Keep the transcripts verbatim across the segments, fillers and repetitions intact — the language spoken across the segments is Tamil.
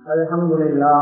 الحمد لله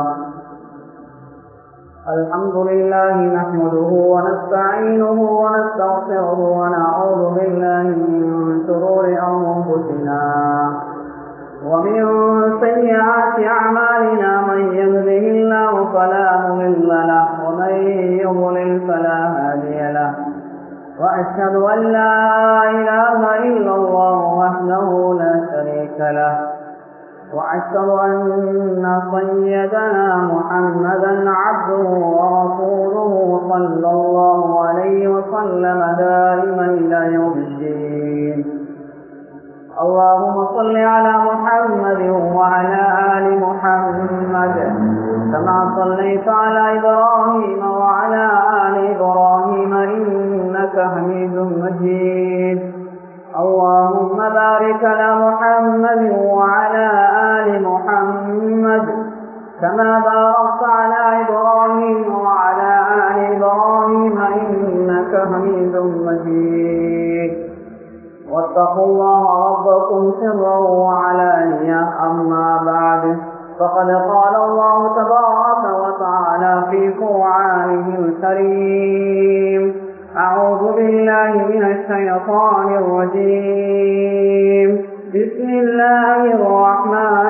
الحمد لله نحمده ونستعينه ونستغفره ونعوذ بالله من شرور أنفسنا ومن سيئات أعمالنا من يهده الله فلا مضل له ومن يضلل فلا هادي له وأشهد أن لا إله إلا الله وحده لا شريك له وأشهد أن سيدنا محمدا عبده ورسوله صلى الله عليه وسلم دائما إلى يوم الدين. اللهم صل على محمد وعلى آل محمد كما صليت على إبراهيم وعلى آل إبراهيم إنك حميد مجيد. اللهم بارك على محمد وعلى آل محمد كما باركت على إبراهيم وعلى آل إبراهيم إنك حميد مجيد. واتقوا الله ربكم سرا وعلانية. أما بعد فقد قال الله تبارك وتعالى في قرآنه الكريم: أعوذ بالله من الشيطان الرجيم. بسم الله الرحمن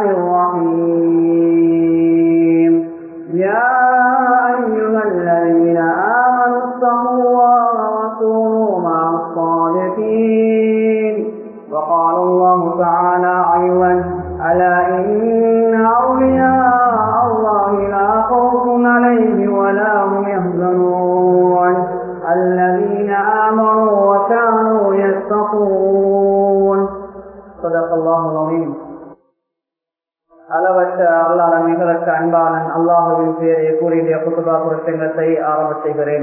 الرحيم. يا أيها الذين آمنوا اتقوا الله وكونوا مع الصادقين. وقال الله تعالى أيضا: ألا إن أولياء الله لا خوف عليهم ولا هم يحزنون الذين آمنوا وكانوا يتقون. صدق الله العظيم. அளவற்ற அல்லாஹ் மிகவற்ற அன்பாளன் அல்லாஹுவின் பெயரை கூறிய குத்துபா புரட்சங்கத்தை ஆரம்ப செய்கிறேன்.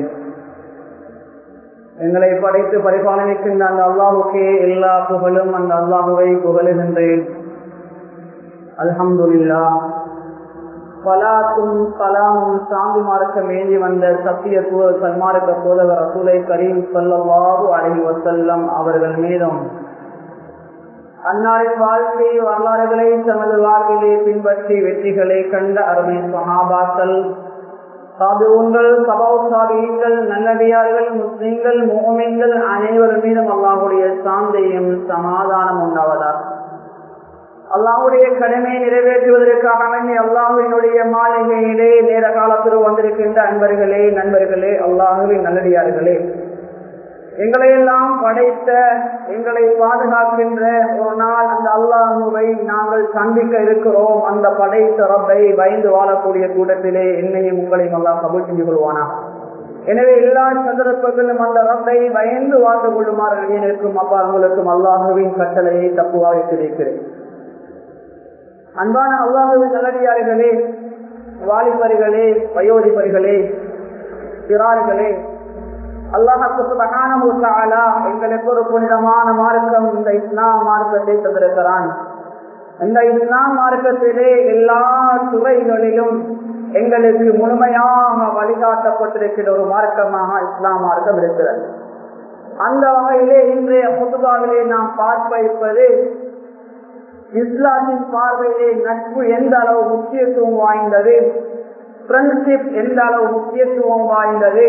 எங்களை படைத்து பரிபாலனிக்கின்ற அந்த அல்லாஹுக்கே எல்லா புகழும் அந்த அல்லாஹுவை புகழுகின்றேன். அல்ஹம்துலில்லாஹ். பலாத்தும் கலாமும் சாந்தி மார்க்க மேந்தி வந்த சத்திய தூதர் சன்மார்க்க போதவர் ரசூலை கரீம் ஸல்லல்லாஹு அலைஹி வஸல்லம் அவர்கள் மீதும் அன்னாரின் வாழ்க்கை வரலாறுகளை தமது வாழ்விலே பின்பற்றி வெற்றிகளை கண்ட அருமை சஹாபாக்கள், சாதுகள், சபௌசாபிகள், நல்லடியார்கள், முஸ்லிம்கள், முஃமின்கள் அனைவர் மீதும் அல்லாஹ்வுடைய சாந்தியும் சமாதானம் உண்டாவதாக. அல்லாஹ்வுடைய கடமையை நிறைவேற்றுவதற்காக வேண்டி அல்லாஹ்வினுடைய மாளிகையிலே நேர காலத்தில் வந்திருக்கின்ற அன்பர்களே, நண்பர்களே, அல்லாஹ்வின் நல்லடியார்களே, எங்களை எல்லாம் படைத்த எங்களை பாதுகாக்கின்ற ஒரு நாள் அந்த அல்லாஹ்வை நாங்கள் சந்திக்க இருக்கிறோம். அந்த படைத்த ரப்பை பயந்து வாழக்கூடிய கூட்டத்திலே என்னையும் உங்களையும் அல்லாஹ் கபூல் செஞ்சு கொள்வானா. எனவே எல்லா சந்தர்ப்பங்களிலும் அந்த ரப்பை பயந்து வாழ்ந்து கொள்ளுமாறு எனக்கும் அப்பா உங்களுக்கும் அல்லாஹ்வின் கட்டளையை தப்புவாக தெரிவிக்கிறேன். அன்பான அல்லாஹ்வின் நல்லடியார்களே, வாலிபர்களே, வயோதிபர்களே, சிறார்களே, அல்லாஹ் சுப்ஹானஹு வ தஆலா எங்களுக்கு ஒரு புனிதமான மார்க்கம் இந்த இஸ்லாம் மார்க்கத்தை தந்திருக்கிறான். இந்த இஸ்லாம் மார்க்கத்திலே எல்லா துறைகளிலும் எங்களுக்கு முழுமையாக வழிகாட்டப்பட்டிருக்கிற ஒரு மார்க்கமாக இஸ்லாம் மார்க்கம் இருக்கிறது. அந்த வகையிலே இன்றைய குதுபாவிலே நாம் பார்க்க இருப்பது இஸ்லாமின் பார்வையிலே நட்பு எந்த அளவு முக்கியத்துவம் வாய்ந்தது, ஃப்ரெண்ட்ஷிப் எந்த அளவு முக்கியத்துவம் வாய்ந்தது,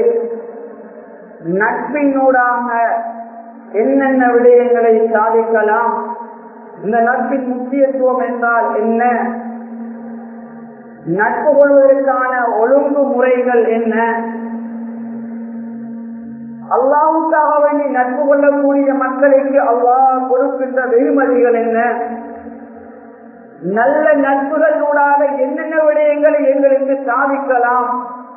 நட்பினூடாக என்னென்ன விடயங்களை சாதிக்கலாம், இந்த நட்பின் முக்கியத்துவம் என்றால் என்ன, நட்பு கொள்வதற்கான ஒழுங்கு முறைகள் என்ன, அல்லாஹ்வுக்காக வேண்டி நட்பு கொள்ளக்கூடிய மக்களுக்கு அல்லாஹ் கொடுக்கின்ற வெகுமதிகள் என்ன, நல்ல நட்புகளூடாக என்னென்ன விடயங்களை எங்களுக்கு சாதிக்கலாம்,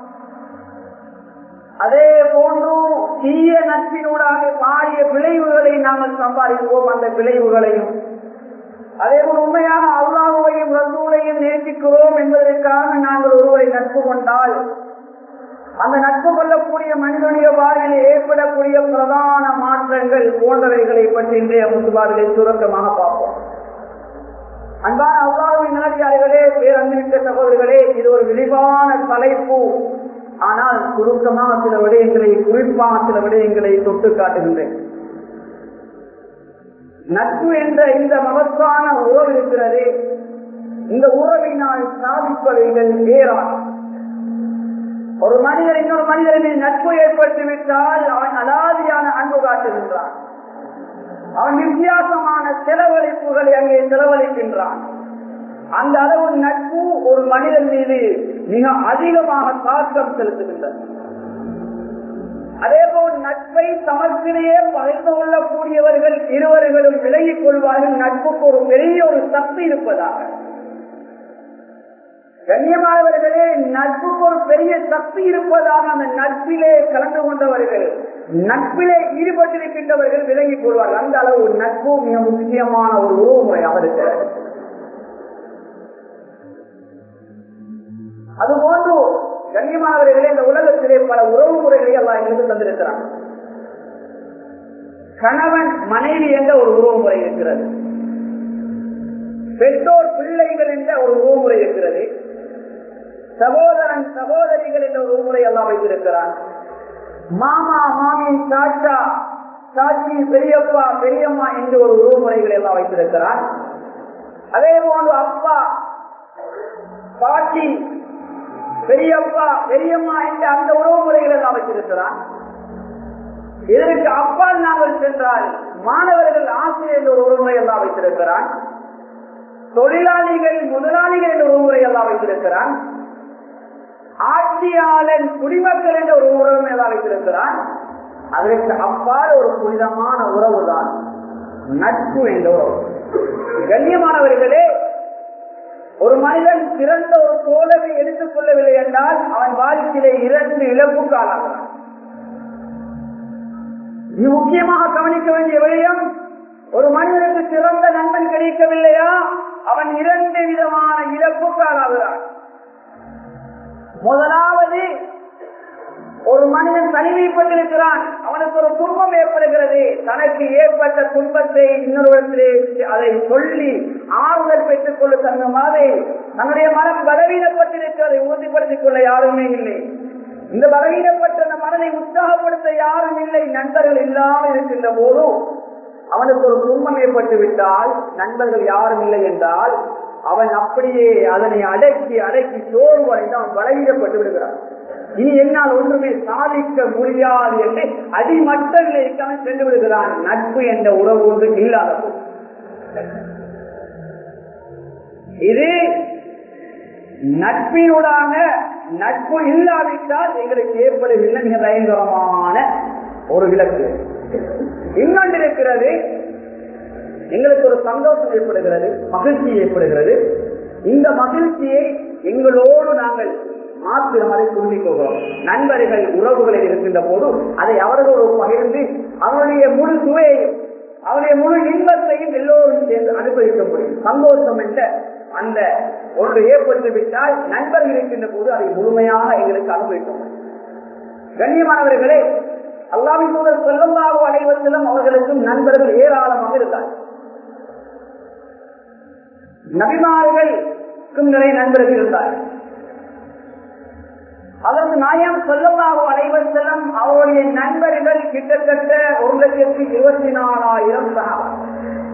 அதே போன்று தீய நட்பினூடாக பாரிய விளைவுகளை நாங்கள் சம்பாதிப்போம். அந்த விளைவுகளையும் அதே போல் உண்மையாக அல்லாஹ்வையும் ரசூலையும் நேசிக்கிறோம் என்பதற்காக நாங்கள் ஒருவரை நட்பு கொண்டால் அந்த நட்பு கொள்ளக்கூடிய மனிதனுடைய வாழ்வில் ஏற்படக்கூடிய பிரதான மாற்றங்கள் போன்றவைகளை பற்றி இன்றைய முத்துபார்களை சுருக்கமாக பார்ப்போம். அன்பான அல்லாஹ்வின் நல்லடியார்களே, பேரன்பிற்குரிய சகோதரர்களே, இது ஒரு விரிவான தலைப்பு. ஆனால் சுருக்கமாக சில விடயங்களை, குறிப்பாக சில விடயங்களை தொட்டு காட்டுகின்றேன். நட்பு என்ற இந்த மகத்தான உறவு இருக்கிறது. இந்த உறவினால் சாதிப்பவைகள் ஏராளம். ஒரு மனிதன் இன்னொரு மனிதனின் நட்பு ஏற்பட்டுவிட்டால் அவன் அலாதியான அன்பு காட்டுகின்றான். அவன் வித்தியாசமான செலவழிப்புகளை அங்கே செலவழிக்கின்றான். அந்த அளவு நட்பு ஒரு மனிதன் மீது மிக அதிகமாக தாக்கம் செலுத்துகின்றது. அதே போல் நட்பை சமத்திலேயே பகிர்ந்து கொள்ளக்கூடியவர்கள் இருவர்களும் விலகிக் கொள்வார்கள். நட்புக்கு ஒரு பெரிய ஒரு சக்தி இருப்பதாக. கண்ணியமானவர்களே, நட்புக்கு ஒரு பெரிய சக்தி இருப்பதாக அந்த நட்பிலே கலந்து கொண்டவர்கள், நட்பிலே ஈடுபட்டிருக்கின்றவர்கள் விலகிக் கொள்வார்கள். அந்த அளவு நட்பு மிக முக்கியமான ஒரு உறவுமுறையாக இருக்கிறது. அதுபோன்று கண்ணியமானவர்களே, இந்த உலகத்திலே பல உறவு முறைகளை எல்லாம் எங்களுக்கு தந்திருக்கிறார். கணவன் மனைவி என்ற ஒரு உறவு முறை இருக்கிறது. பெற்றோர் பிள்ளைகள் என்ற ஒரு உறவு முறை இருக்கிறது. சகோதரன் சகோதரிகள் என்ற ஒரு உறவுமுறை எல்லாம் வைத்திருக்கிறான். மாமா மாமி சாச்சா சாட்சி பெரியப்பா பெரியம்மா என்ற ஒரு உறவுமுறைகள் எல்லாம் வைத்திருக்கிறான். அதே போன்று அப்பா பாட்டி பெரியப்பா பெரியம்மா என்ற அந்த உறவு முறைகள் எல்லாம் வைத்திருக்கிறான். இதற்கு அப்பால் நாங்கள் சென்றால் மாணவர்கள் ஆசிரியர் என்ற ஒரு உறவுமுறை எல்லாம் வைத்திருக்கிறான். தொழிலாளிகள் முதலாளிகள் என்ற உறவுமுறை எல்லாம் வைத்திருக்கிறான். ஆட்சியாளன் குடிமக்கள் என்ற ஒரு உறவு எல்லாம் வைத்திருக்கிறான். அதற்கு அப்பால் ஒரு புனிதமான உறவு தான் நட்பு என்ற உறவு. கண்ணியமானவர்களே, ஒரு மனிதன் சிறந்த ஒரு தோழமை எடுத்துக் கொள்ளவில்லை என்றால் அவன் வாழ்க்கையிலே இரண்டு இழப்புக்கு ஆளாகிறான். இது முக்கியமாக கவனிக்க வேண்டிய விடயம். ஒரு மனிதனுக்கு சிறந்த நண்பன் கிடைக்கவில்லையா, அவன் இரண்டு விதமான இழப்புக்கு ஆளாகிறான். முதலாவது, ஒரு மனிதன் தனிமைப்பட்டிருக்கிறான், அவனுக்கு ஒரு துன்பம் ஏற்படுகிறது. தனக்கு ஏற்பட்ட துன்பத்தை இன்னொருவற்றிலே அதை சொல்லி ஆறுதல் பெற்றுக் கொள்ள தந்த மாதிரி தன்னுடைய மனம் பலவீனப்பட்டிருக்கிறதை உறுதிப்படுத்திக் கொள்ள யாருமே இல்லை. இந்த பலவீனப்பட்ட அந்த மனதை உற்சாகப்படுத்த யாரும் இல்லை. நண்பர்கள் இல்லாமல் இருக்கின்ற போது அவனுக்கு ஒரு துன்பம் ஏற்பட்டு விட்டால், நண்பர்கள் யாரும் இல்லை என்றால் அவன் அப்படியே அதனை அடக்கி அடக்கி சோர்வு அடைந்து அவன் பலவீனப்பட்டு விடுகிறான். இனி என்னால் ஒன்றுமே சாதிக்க முடியாது என்று அடிமட்டங்களை சென்று விடுகிறான். நட்பு என்ற உறவு ஒன்று இல்லாத போது இது நட்பினூடாக நட்பு இல்லாவிட்டால் எங்களுக்கு ஏற்படவில்லை மிக பயங்கரமான ஒரு விளக்கு. இன்னொன்று இருக்கிறது, எங்களுக்கு ஒரு சந்தோஷம் ஏற்படுகிறது, மகிழ்ச்சி ஏற்படுகிறது. இந்த மகிழ்ச்சியை எங்களோடு நாங்கள் மாத்திரம் அதை துண்டிக் கொள்கிறோம். நண்பர்கள் உறவுகளில் இருக்கின்ற போது அதை அவர்களோடு பகிர்ந்து அவருடைய முழு சுவையையும் அவருடைய முழு இன்பத்தையும் எல்லோரும் சேர்ந்து அனுபவிக்க முடியும். சந்தோஷம் என்ற அந்த ஒன்று ஏற்பட்டு விட்டால் நண்பர்கள் இருக்கின்ற போது அதை முழுமையாக எங்களுக்கு அனுபவிக்க முடியும். கண்ணியமானவர்களே, அல்லாஹ்வின் தூதர் ஸல்லல்லாஹு அலைஹி வஸல்லம் அவர்களுக்கும் நண்பர்கள் ஏராளமாக இருந்தார். நபிமார்களுக்கும் நிறைய நண்பர்கள் இருந்தார்கள். அதற்கு நாயகம் ஸல்லல்லாஹு அலைஹி வஸல்லம் அவருடைய நண்பர்கள் கிட்டத்தட்ட ஒரு லட்சத்தி இருபத்தி நாலாயிரம் சஹாபாக்கள்.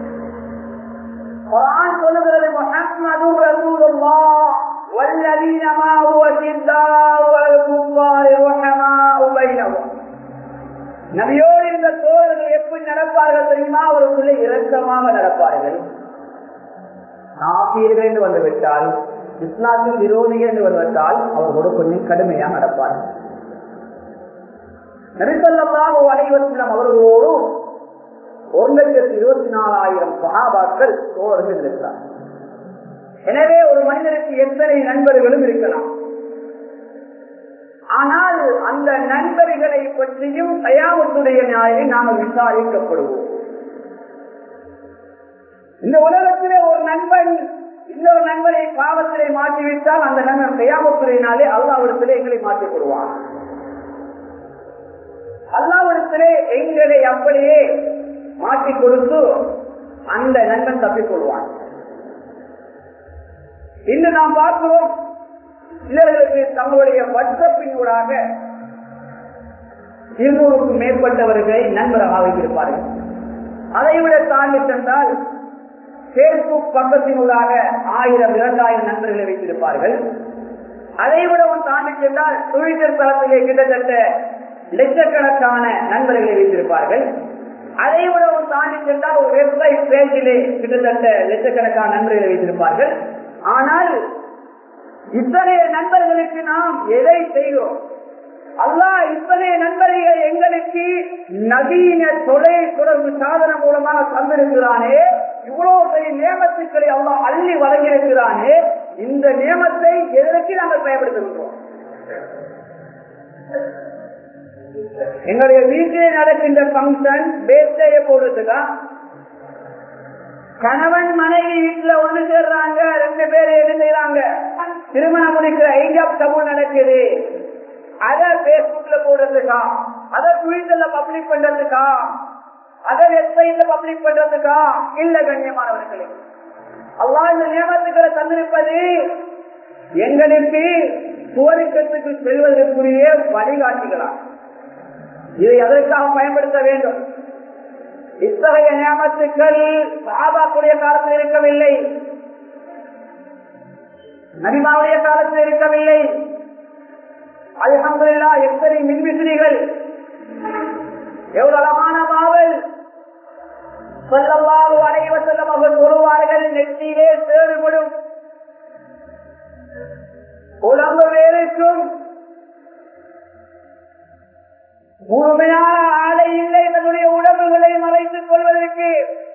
குர்ஆன் சொல்லுகிறது, முஹம்மது ரசூலுல்லாஹ் வல்லதீன மாஹு அஷித்தாஉ அலல் குஃபாரி ரஹமாஉ பைனஹும். நபியோடு இருந்த தோழர்கள் எப்படி நடப்பார்கள் தெரியுமா? அவர்களுக்குள்ளே இரக்கமாக நடப்பார்கள். காபீர்கள் என்று வந்துவிட்டால், இஸ்லாமின் விரோதிகள் என்று வந்துவிட்டால் அவர்களோடு கொஞ்சம் கடுமையாக நடப்பார்கள். நபி ஸல்லல்லாஹு அலைஹி வஸல்லம் அவர்களோடு ஒரு லட்சத்தி இருபத்தி நாலாயிரம் சஹாபாக்கள் தோழர்கள் இருக்கிறார். எனவே ஒரு மனிதனுக்கு எத்தனை நண்பர்களும் இருக்கலாம். ஆனால் அந்த நண்பர்களை பற்றியும் கயாமத்துடைய நாளில் நாங்கள் விசாரிக்கப்படுவோம். இந்த உலகத்திலே ஒரு நண்பன் இன்னொரு நண்பரை பாவத்திலே மாற்றிவிட்டால் அந்த நண்பன் கயாமத்துடைய நாளே அல்லாஹ்விடத்திலே எங்களை மாற்றிக் கொள்வான். அல்லாஹ்விடத்திலே எங்களை அப்படியே மாற்றிக் கொடுத்து அந்த நண்பன் தப்பிக் கொள்வான். இன்று நாம் பார்க்கிறோம், சிலர்களுக்கு தங்களுடைய வாட்ஸ்அப்பினூடாக இருநூறுக்கும் மேற்பட்டவர்களை நண்பராக வைத்திருப்பார்கள். அதைவிட தாண்டி சென்றால் பேஸ்புக் பக்கத்தினூடாக ஆயிரம் இரண்டாயிரம் நண்பர்களை வைத்திருப்பார்கள். அதை விடவும் தாண்டி சென்றால் ட்விட்டர் தளத்திலே கிட்டத்தட்ட லட்சக்கணக்கான நண்பர்களை வைத்திருப்பார்கள். அதை விடவும் தாண்டி சென்றால் ஒரு வெப்சைட் பேஜிலே கிட்டத்தட்ட லட்சக்கணக்கான நண்பர்களை வைத்திருப்பார்கள். ஆனால் இத்தகைய நண்பர்களுக்கு நாம் எதை செய்கிறோம்? அல்லாஹ் இத்தகைய நண்பர்கள் எங்களுக்கு நவீன தொலை தொடர்பு சாதனம் மூலமாக தந்திருக்கிறானே, இவ்வளவு பெரிய நியமத்துக்களை அல்லாஹ் அள்ளி வழங்கியிருக்கிறானே, இந்த நியமத்தை எதற்கு நாங்கள் பயன்படுத்துகிறோம்? எங்களுடைய வீட்டிலே நடக்கின்ற பங்கன் பேஸ்டைய போடுறதுக்கா? கணவன் மனைவி வீட்டுல ஒண்ணு சேர்றாங்க, ரெண்டு பேர் என்ன செய்யறாங்க, திருமணம் முடிக்கிற ஐஜாப் கபூல் நடக்குது, அதை பேஸ்புக்ல போடுறதுக்கா, அதை ட்விட்டர்ல பப்ளிக் பண்றதுக்கா, அதை வெப்சைட்ல பப்ளிக் பண்றதுக்கா? இல்ல கண்ணியமானவர்களே, அல்லாஹ் இந்த நியமத்துக்களை தந்திருப்பது எங்களுக்கு சுவர்க்கத்துக்கு செல்வதற்குரிய வழிகாட்டுகளா? இதை அதற்காக பயன்படுத்த வேண்டும். இத்தகைய நியமத்துக்கள் சஹாபாக்களுடைய காலத்தில் இருக்கவில்லை, நபிமாவுடைய காலத்தில் இருக்கவில்லை. அல்ஹம்துலில்லாஹ், எத்தனை மின்விசிறிகள், எவ்வளவு அழகான பாவல். ஸல்லல்லாஹு அலைஹி வஸல்லம் அவர்கள் சொல்வார்கள், நெற்றியிலே சேறுபடும், உடம்பு வேறுக்கும், முழுமையான ஆடை இல்லை தன்னுடைய உடம்புகளை மறைத்துக் கொள்வதற்கு.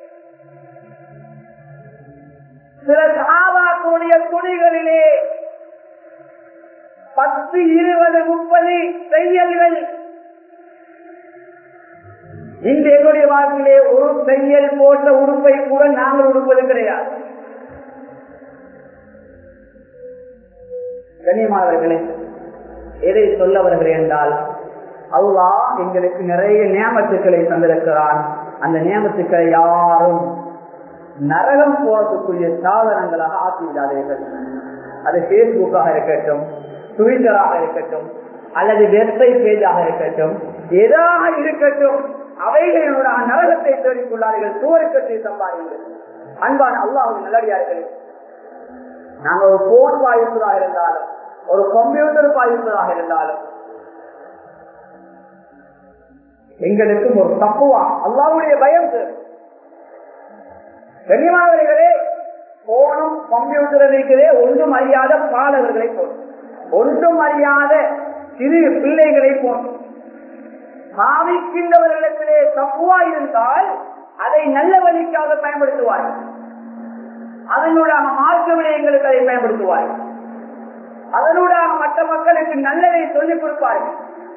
சில சஹாபாக்களுடைய துணிகளிலே பத்து இருபது முப்பது தையல்கள். இந்த எங்களுடைய வாழ்க்கையிலே ஒரு தையல் போட்ட உடுப்பை கூட நாங்கள் உடுப்பது கிடையாது. கண்ணியமானவர்களே, எதை சொல்ல வருகிறேன் என்றால், அல்லாஹ் எங்களுக்கு நிறைய நியமத்துக்களை தந்திருக்கிறான். அந்த நியமத்துக்களை யாரும் நரகம் போறதுக்குரிய சாதனங்களாக ஆக்கிவிடாதீர்கள். அது பேஸ்புக்காக இருக்கட்டும், ட்விட்டராக இருக்கட்டும், அல்லது வெப்சைட் பேஜாக இருக்கட்டும், எதாக இருக்கட்டும், அவைகளோட நரகத்தை தேடிக்கொள்ளார்கள், சுவர்க்கத்தை சம்பாதிங்கள். அன்பான அல்லாஹ்வின் நல்லடியார்களே, நாங்கள் ஒரு போன் பாதிப்பதாக இருந்தாலும், ஒரு கம்ப்யூட்டர் பாதிப்பதாக இருந்தாலும், எங்களுக்கும் ஒரு தப்புவா அல்லாஹ்வுடைய பயம் தேவை. கண்ணியமானவர்களே, போனும் கம்ப்யூட்டர் இருக்கிறே ஒன்றும் அறியாத பாலகர்களை போன், ஒன்றும் அறியாத சிறு பிள்ளைகளை போன். பாவிக்கின்றவர்களிடத்திலே தப்புவா இருந்தால் அதை நல்ல வழிக்காக பயன்படுத்துவார்கள், அதனூடாக மார்க்க விடயங்களுக்கு அதை பயன்படுத்துவார்கள், அதனூடாக மற்ற மக்களுக்கு நல்லதை சொல்லிக் கொடுப்பார்கள்.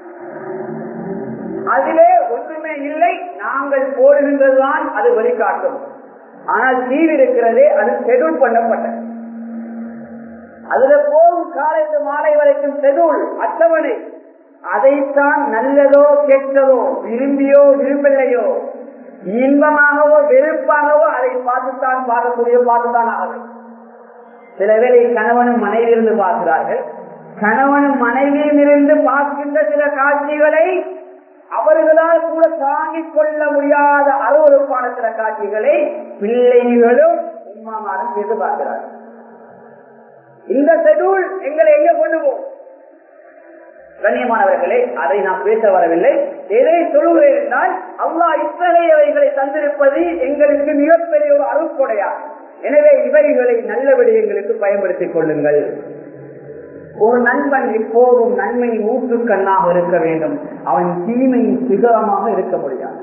அதிலே ஒன்றுமே இல்லை, நாங்கள் போடுகின்றதுதான் அது வழிகாட்டும். ஆனால் தீர் இருக்கிறதே, அது ஷெட்யூல் பண்ணப்பட்டது. அதுல போகும் காலைக்கு மாலை வரைக்கும் ஷெட்யூல், அட்டவணை. அதைத்தான் நல்லதோ கெட்டதோ, விரும்பியோ விரும்பலையோ, இன்பமாகவோ வெறுப்பாகவோ அதை பார்த்துத்தான் பார்க்கக்கூடிய பார்த்துத்தான் ஆகும். சில வேளை கணவனும் மனைவியிலிருந்து பார்க்கிறார்கள், கணவனும் மனைவியும் இருந்து பார்க்கின்ற சில காட்சிகளை அவர்களால் கூட தாங்கிக் கொள்ள முடியாத அருவருப்பான சில காட்சிகளை பிள்ளைகளும் உம்மாமாரும் செய்து பார்க்கிறார்கள். இந்த ஷெட்யூல் எங்களை எங்க கொண்டு போகும்? கண்ணியமானவர்களே, அதை நாம் பேச வரவில்லை. எதை சொல்லுகிறேன் என்றால், அல்லாஹ் இத்தகையவைகளை தந்திருப்பது எங்களுக்கு மிகப்பெரிய ஒரு அருட்கொடையாகும். எனவே இவைகளை நல்ல விடயங்களுக்கு பயன்படுத்திக் கொள்ளுங்கள். ஒரு நண்பன் எப்போதும் நன்மையின் ஊற்று கண்ணாக இருக்க வேண்டும், அவன் தீமையின் சிகரமாக இருக்க முடியாது.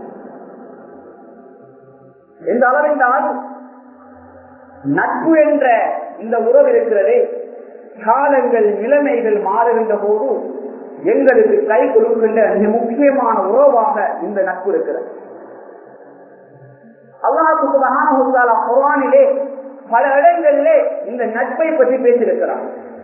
எந்த அளவென்றால் நட்பு என்ற இந்த உறவு இருக்கிறதே, காலங்கள் நிலைமைகள் மாறுகின்ற போது எங்களுக்கு கை கொடுக்கின்ற மிக முக்கியமான உறவாக இந்த நட்பு இருக்கிறது. அல்லாஹ் சுப்ஹானஹு வ தஆலா குர்ஆனிலே பல இடங்களிலே இந்த நட்பை பற்றி பேசியிருக்கிறார்.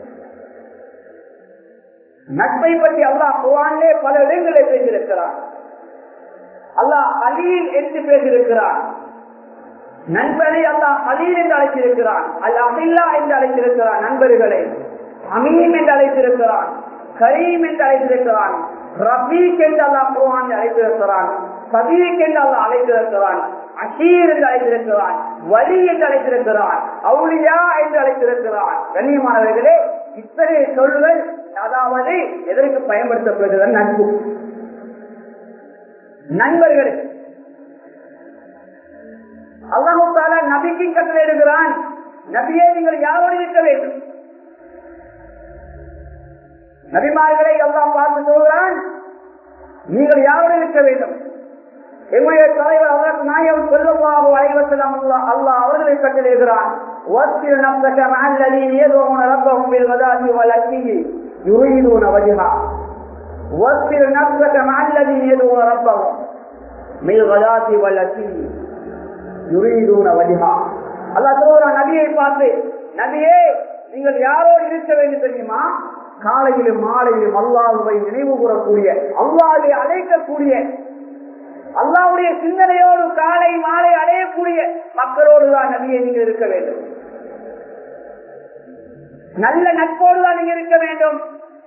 நட்பை பற்றி அல்லாஹ் குர்ஆனிலே பல இடங்களில் பேசியிருக்கிறார். அல்லாஹ் கலீல் என்று பேசியிருக்கிறார். நண்பனை அல்லாஹ் கலீல் என்று அழைத்திருக்கிறான். அல் அஹில்லா என்று அழைத்திருக்கிறான். நண்பர்களை அமீம் என்று அழைத்திருக்கிறான். கரீம் என்று அழைத்திருக்கிறான். ரபீக் என்று அல்லாஹ் குர்ஆனில் அழைத்திருக்கிறான். சதீக் என்று அல்லாஹ் அழைத்திருக்கிறான். அஷீர் என்று அழைத்திருக்கிறான், வலி என்று அழைத்திருக்கிறான், அவுலியா என்று அழைத்திருக்கிறான். கண்ணியமானவர்களே, இத்தனை சொல்கள் அதாவது எதற்கு பயன்படுத்தப்படுகிறது? நட்பு, நண்பர்கள். அல்லாஹ் தஆலா நபிக்கு கட்டளையிடுகிறான், நபியே நீங்கள் யாரோடு இருக்க வேண்டும்? நபிமார்களை அல்லாஹ் பார்த்து சொல்கிறான், நீங்கள் யாரோடு இருக்க வேண்டும்? எங்களுடைய தலைவர் அவர் நாயகம் ஸல்லல்லாஹு அலைஹி வஸல்லம் அல்லாஹ் அவர்களை கட்டளையிடுகிறான், வஸ்பிர் நஃப்ஸக மஅல் லதீன யதுஊன ரப்பஹும் பில் கதாதி வல் அஷி யுரீதுன வஜ்ஹா. வஸ்பிர் நஃப்ஸக மஅல் லதீன யதுஊன ரப்பஹும் பில் கதாதி வல் அஷி யுரீதுன வஜ்ஹா. அல்லாஹ் சொல்றான் நபியை பார்த்து, நபியே நீங்கள் யாரோடு இருக்க வேண்டும் தெரியுமா? காலையிலும் மாலையிலும் அல்லாஹ்வை நினைவு கூறக்கூடிய, அல்லாஹ்வை அழைக்கக்கூடிய, அல்லாஹ்வுடைய சிந்தனையோடு காலை மாலை அடையக்கூடிய மக்களோடு தான் நபியை நீங்கள் இருக்க வேண்டும். நல்ல நட்போடு தான் நீங்க இருக்க வேண்டும்.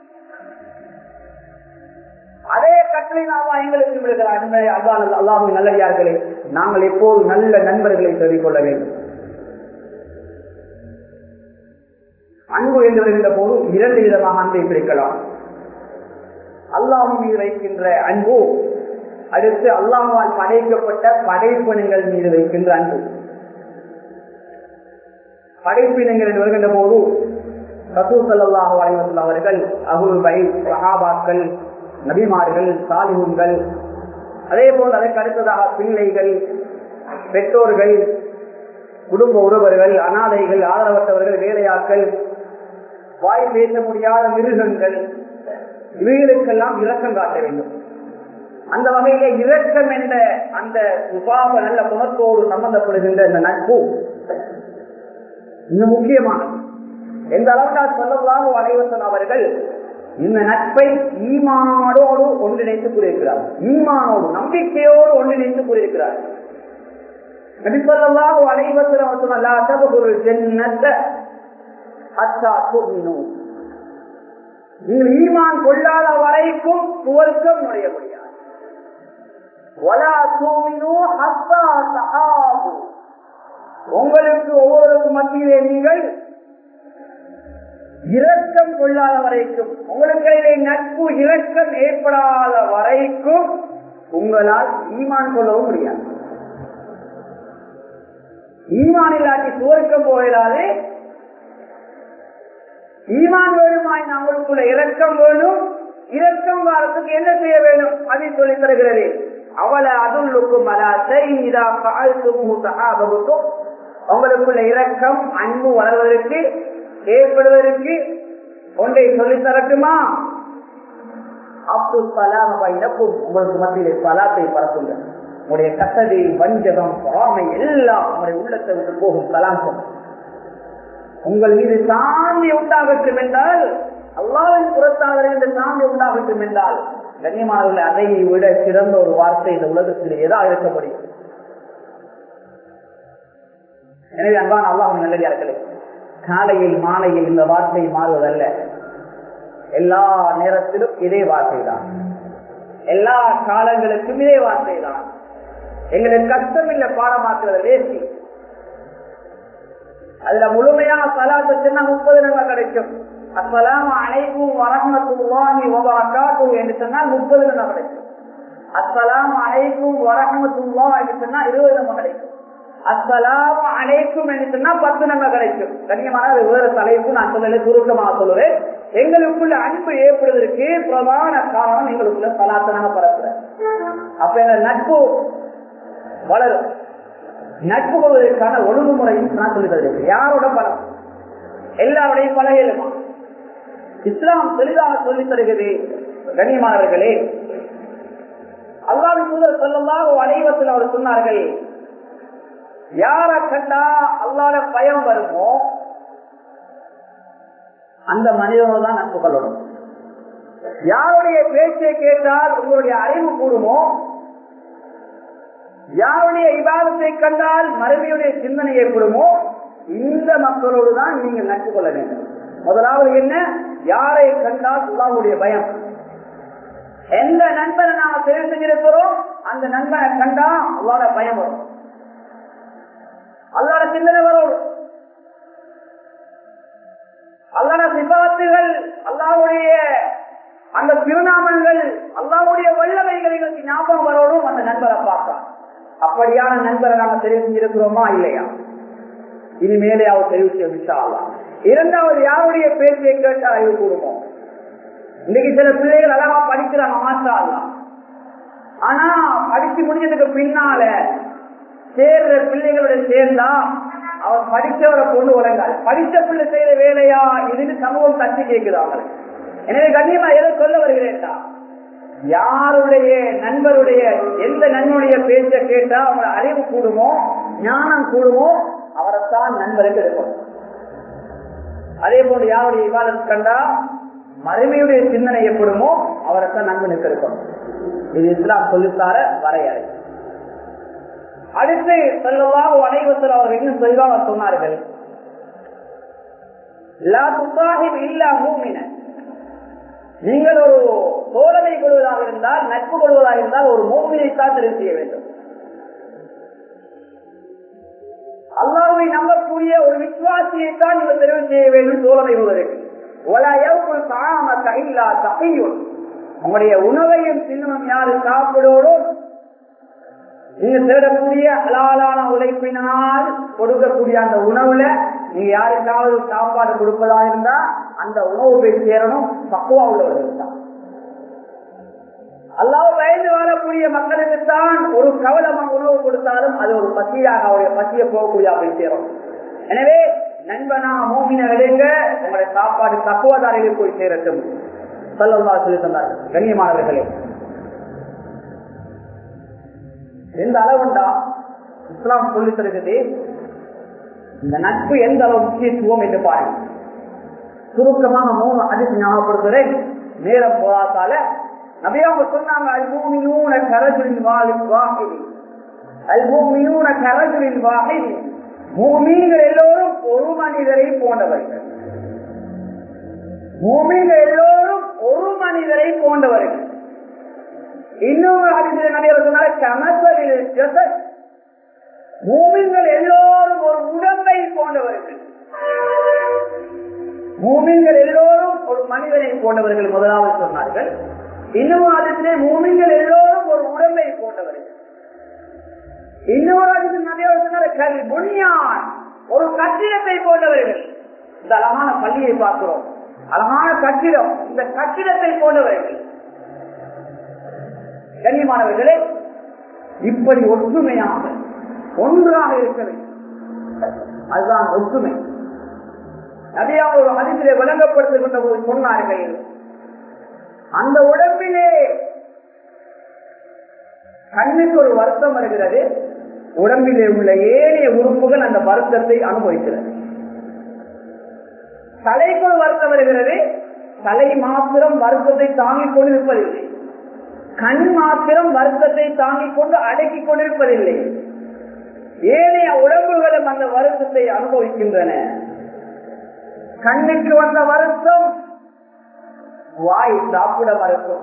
அதே கட்டளை நாம எங்களுக்கு விடுகிறார். அல்லாஹ்வின் நல்லடியார்களே, நாங்கள் எப்போது நல்ல நண்பர்களை தெரிந்து கொள்ள வேண்டும். அன்பு என்று வருகின்ற போது இரண்டு விதமாக அன்பை பிரிக்கலாம். அல்லாஹ் மீது வைக்கின்ற அன்பு, அடுத்து அல்லாஹ்வால் படைக்கப்பட்ட படைப்பினங்கள் மீது வைக்கின்ற அன்பு. படைப்பினங்கள் என்று வருகின்ற போது ரசூல் ஸல்லல்லாஹு அலைஹி வஸல்லம் அவர்கள், அஹ்லுல் பைத், சஹாபாக்கள், நபிமார்கள், சாலிஹூன்கள், அதே போல் அதற்கு அடுத்ததாக பிள்ளைகள், பெற்றோர்கள், குடும்ப உறவர்கள், அனாதைகள், ஆதரவற்றவர்கள், வேலையாட்கள், வாய் பேச முடியாத மிருகங்கள், இவைகளுக்கெல்லாம் இரக்கம் காட்ட வேண்டும். அந்த வகையிலே இரக்கம் என்ற அந்த உபாவ நல்ல குணத்தோடு சம்பந்தப்படுகின்ற இந்த நட்பு இன்னும் முக்கியமானது. எந்த அளவுக்கு ஸல்லல்லாஹு அலைஹி வஸல்லம் அவர்கள் இந்த நட்பை ஈமானோடு ஒன்றிணைத்து கூறியிருக்கிறார்கள். ஈமானோடு, நம்பிக்கையோடு ஒன்றிணைத்து கூறியிருக்கிறார்கள். நபி ஸல்லல்லாஹு அலைஹி வஸல்லம் சொன்னார், லா ததுகுல் ஜன்னத ஹத்தா துமினு. நீங்கள் ஈமான் கொள்ளாத வரைக்கும் சுவர்க்கம் நுழைய முடியாது. வலா துமினு ஹத்தா தஹாபு. உங்களுக்கு ஒவ்வொருவருக்கும் மத்தியிலே நீங்கள் இரக்கம் கொள்ளாத வரைக்கும், உங்களுக்கு நட்பு இரக்கம் ஏற்படாத வரைக்கும் உங்களால் ஈமான் கொள்ளவும் முடியாது. ஈமான் இல்லாட்டி சுவர்க்கம் போயிடாது. ஈமான் வேணுமாய் நம்மளுக்குள்ள இரக்கம் வேணும். இரக்கம் வாரத்துக்கு என்ன செய்ய வேண்டும்? அதை சொல்லி தருகிறது. அவள அதுள்ளுக்கும் உங்களுக்குள்ள இரக்கம், அன்பு வளர்வதற்கு, ஏற்படுவதற்கு ஒன்றை சொல்லி தரட்டுமா? அப்துல் சலாம் பைனக்கும், உங்களுக்கு மத்தியிலே சலாத்தை பரப்புங்கள். உங்களுடைய கசதி, வஞ்சகம், பொறாமை எல்லாம் உங்களுடைய உள்ளத்தை விட்டு போகும். சலாம் உங்கள் மீது சாந்தி உண்டாகட்டும் என்றால், அல்லாஹ்வின் புறத்தால் இந்த சாந்தி உண்டாகட்டும் என்றால், கண்ணியமானவர்கள், அதை விட சிறந்த ஒரு வார்த்தை இந்த உலகத்தில் ஏதாவது இருக்க முடியும்? எனவே அன்பான அல்லாஹ்வின் நல்லடியார்களே, காலையில் மாலையில் இந்த வார்த்தை மாறுவதல்ல. எல்லா நேரத்திலும் இதே வார்த்தை தான், எல்லா காலங்களுக்கும் இதே வார்த்தை தான். எங்களுக்கு கஷ்டம் இல்லை பாடமாக்குறது, லேசி. அதுல முழுமையா சலாத்து சொன்னா முப்பது நன்மை கிடைக்கும். அஸ்ஸலாமு அலைக்கும் வரஹ்மத்துல்லாஹி வபரகாத்துஹு என்று சொன்னால் முப்பது நன்மை கிடைக்கும். அஸ்ஸலாமு அலைக்கும் வரஹ்மத்துல்லாஹி என்று சொன்னா இருபது நன்மை கிடைக்கும். அஸ்ஸலாமு அலைக்கும் என்று சொன்னா பத்து நன்மை கிடைக்கும். கண்ணியமான வேறு தலைப்பு நான் சொல்லல, சுருக்கமாக சொல்லுவேன். எங்களுக்குள்ள அன்பு ஏற்படுவதற்கு பிரதான காரணம் எங்களுக்குள்ள சலாத்தை நாங்க பரப்புற. அப்ப எங்க நட்பு வளரும். நட்பு கொள்வதற்கான ஒழுங்குமுறையும் நான் சொல்லி தருகிறேன். யாரோட பலம், எல்லாருடையும் பழகலுமா? இஸ்லாம் தெளிவாக சொல்லித் தருகிறது. கண்ணியமானவர்களே, அல்லாஹ்வின் தூதர் ஸல்லல்லாஹு அலைஹி வஸல்லம் அவர் சொன்னார்கள், யார கண்டா அல்லாஹ்வுடைய பயம் வருமோ அந்த மனிதனோடு தான் நட்பு கொள்ளணும். யாருடைய பேச்சை கேட்டால் உங்களுடைய அறிவு கூடுமோ, யாருடைய இபாதத்தை கண்டால் மறுமையுடைய சிந்தனை ஏற்படுமோ, இந்த மக்களோடு தான் நீங்கள் நட்பு கொள்ள வேண்டும். முதலாவது என்ன? யாரை கண்டால் அல்லாஹ்வுடைய பயம். எந்த நண்பனை நாம தெரிவு செஞ்சிருக்கிறோம் அந்த நண்பனை கண்டா அல்லாஹ்வுடைய பயம் வரும். அல்லாஹ்வுடைய சிந்தனை வரும். அல்லாஹ்வுடைய சிபாத்துகள், அல்லாஹ்வுடைய அந்த திருநாமங்கள், அல்லாஹ்வுடைய வல்லமைகள் எங்களுக்கு ஞாபகம் வரணும். அந்த நண்பரை பார்த்தா அப்படியான நண்பரை நாங்க தெரிவு செஞ்சிருக்கிறோமா இல்லையா? இனிமேலே அவர் தெரிவு செய்ய இன்ஷா அல்லாஹ். இரண்டாவது, யாருடைய பேச்சை கேட்டு அறிவு கூறுமோ. இன்னைக்கு சில பிள்ளைகள் அழகா படிக்கிறாங்க, மாஷா அல்லாஹ். ஆனா படிச்சு முடிஞ்சதுக்கு பின்னால சேர்ற பிள்ளைகளுடைய சேர்ந்தா அவர் படிச்சவரை கொண்டு உலகாது. படித்த பிள்ளை செய்யற வேலையா இதுன்னு சமூகம் தட்டி கேட்குறாங்க. எனவே கண்ணியமா எதை சொல்ல வருகிறேன்டா, யாருடைய நண்பருடைய எந்த நண்பனுடைய பேச்சை கேட்டா அவங்களோட அறிவு கூடுமோ, ஞானம் கூடுமோ, அவரைத்தான் நண்பருக்கு இருக்கும். அதே போன்று யாருடைய விவாதம் கண்டா மறுமையுடைய சிந்தனை எப்படிமோ அவரைத்தான் நண்பனுக்கு இருக்கும். இது இஸ்லாம் சொல்லித்தார வரையறை. அடுத்து ஸல்லல்லாஹு அலைஹி வஸல்லம் அவர்கள் இன்னும் தெளிவாக சொன்னார்கள், லா துஸாஹிப் இல்லா முஃமினன். நீங்கள் ஒரு தோழமை கொள்வதாக இருந்தால், நட்பு கொள்வதாக இருந்தால் ஒரு முஃமினைத்தான் தெரிவு செய்ய வேண்டும். அல்லாஹ்வை நம்பக்கூடிய ஒரு விசுவாசியைத்தான் நீங்கள் தெரிவு செய்ய வேண்டும் தோழமை கொள்வதற்கு. வலா யகுல் தஆமக இல்லா தகியுன். உங்களுடைய உணவையும் தின்னும் யாரு சாப்பிடுவோம், நீங்க தேடக்கூடிய ஹலாலான உழைப்பினால் கொடுக்கக்கூடிய அந்த உணவுல நீங்க யாருக்காவது சாப்பாடு கொடுப்பதா இருந்தா அந்த உணவு போய் சேரணும். தக்குவா உள்ளவர்கள் தான். அல்லாஹ் பயந்து வாழக்கூடிய மக்களுக்கு தான் ஒரு கவலமா உணவு கொடுத்தாலும் அது ஒரு பசியாக அவருடைய பசியை போகக்கூடிய போய் சேரும். எனவே நண்பனா மூமின விளைங்க உங்களுடைய சாப்பாடு தக்குவாதாரிகள் போய் சேரட்டும் ஸல்லல்லாஹு அலைஹி வஸல்லம். கண்ணியமானவர்களே, எந்த அளவுண்டா இஸ்லாம் சொல்லி தருகிறது, இந்த நட்பு எந்த அளவு முக்கியத்துவம் என்று பாருங்க. சுருக்கமாக மூணு ஹதீஸ் ஞாபகப்படுத்துறேன், நேரம் போதாதால. நபி அவங்க சொன்னாங்க, அல் முஃமினூன கரஜுலின் வாஹித், அல் முஃமினூன கரஜுலின் வாஹித். முஃமின்கள் எல்லோரும் ஒரு மனிதரை போன்றவர்கள். முஃமின்கள் எல்லோரும் ஒரு மனிதரை போன்றவர்கள். இன்னொரு ஹதீஸில் நபி அவர்கள் சொன்னாங்க, கமஸலில் ஜஸத். முஃமின்கள் எல்லோரும் ஒரு உடம்பை போன்றவர்கள். முஃமின்கள் எல்லோரும் ஒரு மனிதனை போன்றவர்கள் முதலாவது சொன்னார்கள். இன்னொரு ஹதீஸிலே முஃமின்கள் எல்லோரும் ஒரு உடம்பை போன்றவர்கள். இன்னொரு ஹதீஸில் நபி அவர்கள் சொன்னாங்க, கல் புனியான், ஒரு கட்டிடத்தை போன்றவர்கள். இந்த அழகான பள்ளியை பார்க்கிறோம், அழகான கட்டிடம், இந்த கட்டிடத்தை போன்றவர்கள். கண்ணியமானவர்களே, இப்படி ஒற்றுமையாக ஒன்றாக இருக்க வேண்டும். அதுதான் ஒற்றுமை. நிறைய ஒரு ஹதீஸிலே விளங்கப்படுத்துகின்ற போது சொன்னார்கள், அந்த உடம்பிலே கண்ணுக்கு ஒரு வருத்தம் வருகிறது, உடம்பிலே உள்ள ஏனைய உறுப்புகள் அந்த வருத்தத்தை அனுபவிக்கிறது. தலைக்கு ஒரு வருத்தம் வருகிறது, தலை மாத்திரம் வருத்தத்தை தாங்கிக் கொண்டிருப்பதில்லை. கண் மாத்திரம் வருத்தத்தை தாங்கிக் கொண்டு அடக்கிக் கொண்டிருப்பதில்லை. ஏனைய உடம்புகளும் அந்த வருத்தத்தை அனுபவிக்கின்றன. கண்ணுக்கு வந்த வருத்தம் வாய் சாப்பிட மறுக்கும்,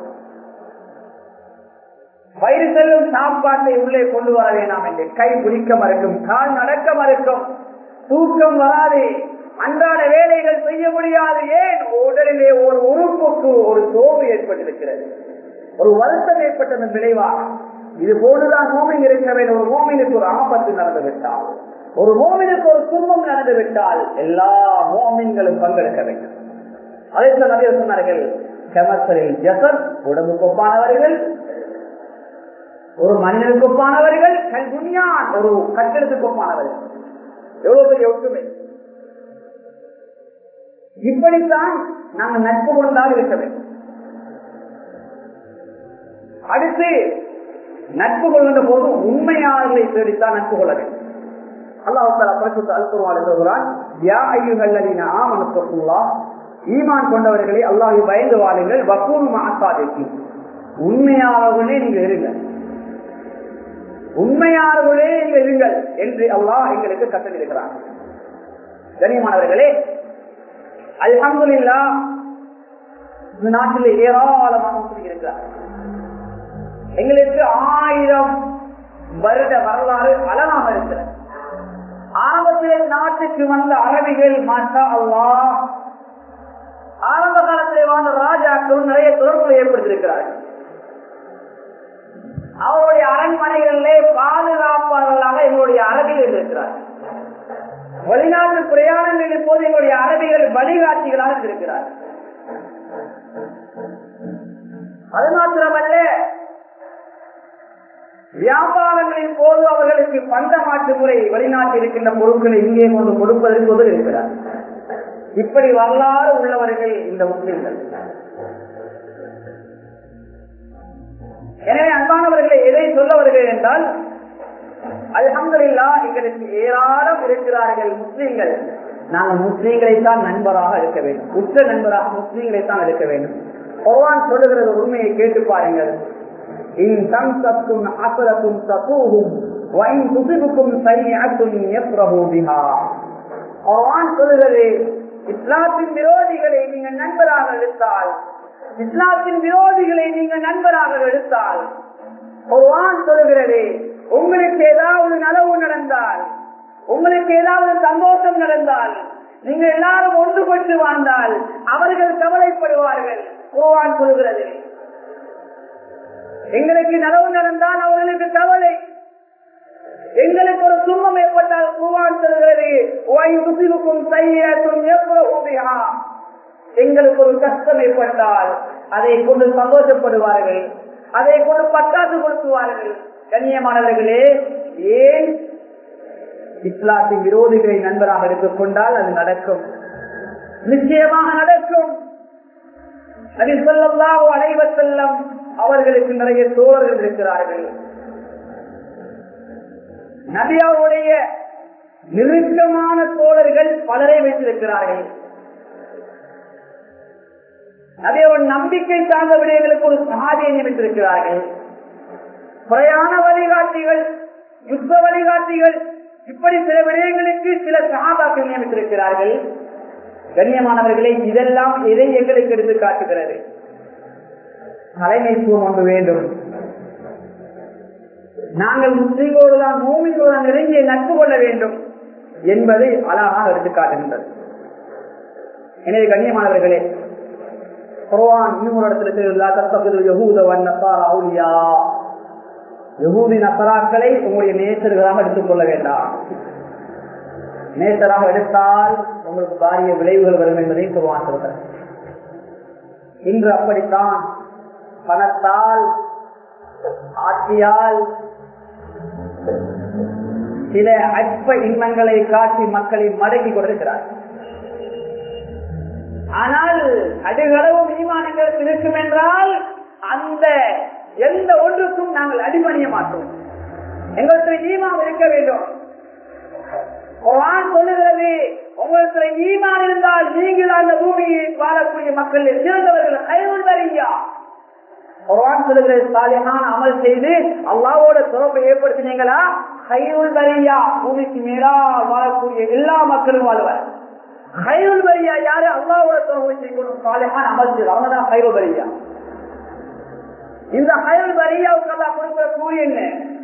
வயிறு செல்லும் சாப்பாட்டை உள்ளே கொண்டு வர வேண்டாம் என்று கை பிடிக்க மறுக்கும், கால் நடக்க மறுக்கும், தூக்கம் வராது, அன்றாட வேலைகள் செய்ய முடியாது. ஏன்? உடலிலே ஒரு உறுப்புக்கு ஒரு சோர்வு ஏற்பட்டிருக்கிறது, ஒரு வருத்தம் ஏற்பட்டதன் விளைவாக. இது போதுதான் மோமின் இருக்க வேண்டும். ஒரு மோமினுக்கு ஒரு ஆபத்து நடந்து விட்டால், ஒரு மோமினுக்கு ஒரு துன்பம் நடந்து விட்டால் எல்லா மோமின்களும் பங்கெடுக்க வேண்டும். அதே நிறைய சொன்னார்கள், கமஸலில் ஜஸத், உடம்புக்கு ஒப்பானவர்கள், ஒரு மனிதனுக்கு ஒப்பானவர்கள், கல் புனியான், ஒரு கட்டிடத்துக்கு ஒப்பானவர்கள். எவ்வளவு பெரிய ஒற்றுமை! இப்படித்தான் நாங்கள் நட்பு கொண்டால் இருக்க வேண்டும். அடுத்து நட்பு கொள்கின்ற போது உண்மையாளர்களை தேடித்தான் நட்பு கொள்ள வேண்டும். அல்லாஹ் தஆலா பரிசுத்த அல் குர்ஆனில் சொல்கிறான், யா அய்யுஹல்லதீன ஆமனு தக்குல்லாஹ், ஈமான் கொண்டவர்களே அல்லாஹ்வை பயந்து வாழுங்கள், வகூனு மஅஸ்ஸாதிகீன், உண்மையாளர்களே நீங்கள் இருங்கள், உண்மையாளர்களே நீங்கள் இருங்கள் என்று அல்லாஹ் எங்களுக்கு கட்டளையிடுகிறார். கண்ணியமானவர்களே, அல்ஹம்துலில்லாஹ் இந்த நாட்டில் ஏராளமான முஸ்லிம்கள் இருக்கிறார்கள். எங்களுக்கு ஆயிரம் வருட வரலாறு அழகாக இருக்கிறது. ஆரம்பத்திலே நாட்டுக்கு வந்த அரபிகள் மாஷா அல்லாஹ் ஆரம்ப காலத்திலே வாழ்ந்த ராஜாக்கள் நிறைய தொடர்புகளை ஏற்படுத்தியிருக்கிறார்கள். அவருடைய அரண்மனைகளிலே பாதுகாப்பாளர்களாக எங்களுடைய அரபிகள் இருக்கிறார்கள். வெளிநாட்டு பிரயாணங்களின் போது எங்களுடைய அரபிகள் வழிகாட்டிகளாக இருக்கிறார்கள். அது மாத்திரமல்ல, வியாபாரங்களின் போது அவர்களுக்கு பண்டமாற்று முறை வெளிநாட்டில் இருக்கின்ற பொருட்களை இங்கே கொண்டு கொடுப்பதற்கு உதவி இருக்கிறார். இப்படி வரலாறு உள்ளவர்கள் இந்த முஸ்லிம்கள். எனவே அன்பானவர்களை எதை சொல்ல வருகிறேன் என்றால், அல்ஹம்துலில்லாஹ் எங்களுக்கு ஏராளம் இருக்கிறார்கள் முஸ்லிம்கள். நாங்கள் முஸ்லிம்களை தான் நண்பராக இருக்க வேண்டும், உற்ற நண்பராக முஸ்லிம்களை தான் இருக்க வேண்டும். குர்ஆன் சொல்லுகிறது உண்மையை கேட்டு பாருங்கள். இன் தம்சக்கும் அஸரத்தும் தஸூஹும் வ இன் துஸிபுக்கும் ஸய்யிஅத்துன் யஃப்ரஹு பிஹா. குர்ஆன் சொல்லுகிறது, இஸ்லாத்தின் விரோதிகளை நீங்கள் நண்பராக எடுத்தால், இஸ்லாத்தின் விரோதிகளை நீங்கள் நண்பராக எடுத்தால், குர்ஆன் சொல்லுகிறது, உங்களுக்கு ஏதாவது நலவு நடந்தால், உங்களுக்கு ஏதாவது சந்தோஷம் நடந்தால், நீங்க எல்லாரும் ஒன்றுபட்டு வாழ்ந்தால் அவர்கள் கவலைப்படுவார்கள். குர்ஆன் சொல்கிறது, எங்களுக்கு நலவு நடந்தால் அவர்களுக்கு கவலை, எங்களுக்கு ஒரு துன்பம் ஏற்பட்டால் குர்ஆன் சொல்கிறது, எங்களுக்கு ஒரு கஷ்டம் ஏற்பட்டால் அதை கொண்டு சந்தோஷப்படுவார்கள், அதை கொண்டு பட்டாசு கொடுத்துவார்கள். கண்ணியமானவர்களே, ஏன் இஸ்லாத்தின் விரோதிகளை நண்பராக எடுத்துக் கொண்டால் அது நடக்கும், நிச்சயமாக நடக்கும். நபி ஸல்லல்லாஹு அலைஹி வஸல்லம் அவர்களுக்கு நிறைய தோழர்கள் இருக்கிறார்கள். நபி அவருடைய நெருக்கமான தோழர்கள் பலரை வைத்திருக்கிறார்கள். நபி அவர் நம்பிக்கை சார்ந்த விடயங்களுக்கு ஒரு சஹாபியை நியமித்திருக்கிறார்கள். பிரயாண வழிகாட்டிகள், யுத்த வழிகாட்டிகள், இப்படி சில விடயங்களுக்கு சில சஹாபாக்கள் நியமித்திருக்கிறார்கள். கண்ணியமானவர்களை, இதெல்லாம் எதை எங்களுக்கு எடுத்து காட்டுகிறது? தலைமைத்துவம் ஒன்று வேண்டும். நாங்கள் முஸ்லிம்களோடு தான் மூமின்களோடு தான் நெருங்கிய நட்பு கொள்ள வேண்டும் என்பதை அழகாக எடுத்து காட்டுகின்றது. எனவே கண்ணியமானவர்களே, குர்ஆன் இன்னும் ஒரு இடத்துல யஹூதி நஸராக்களை உங்களுடைய நேசர்களாக எடுத்துக் கொள்ள வேண்டாம். நேசராக எடுத்தால் உங்களுக்கு பாரிய விளைவுகள் வரும் என்பதை குர்ஆன் சொல்கிறது. இன்று அப்படித்தான் பணத்தால், ஆட்சியால் சில அற்ப இன்பங்களை காட்டி மக்களை மடக்கி கொண்டிருக்கிறார். ஆனால் அடுகளவு ஈமான்கள் இருக்கும் என்றால் அந்த எந்த ஒன்றுக்கும் நாங்கள் அடிபணிய மாட்டோம். எங்களுக்கு ஈமான் இருக்க வேண்டும். குர்ஆன் சொல்லுகிறது, உங்களுக்கு ஈமான் இருந்தால் நீங்கள் அந்த பூமியில் வாழக்கூடிய மக்கள் சிறந்தவர்கள். கைவுள் வரியா குர்ஆன் சொல்லுகிறது, சாலிஹான அமல் செய்து அல்லாஹ்வோட தொடர்பை ஏற்படுத்தினீங்களா, கைவுள் வரியா பூமிக்கு மேலா வாழக்கூடிய எல்லா மக்களும் வாழ்வார். கைவுள் வரியா யாரு? அல்லாஹ்வோட தொடர்பை செய்யணும், சாலிஹான அமல் செய்து, அவங்க தான் கைவுள் வரியா. இந்த கைவுள் வரியாவுக்கு அல்லாஹ் கொடுக்கிற கூலி என்ன?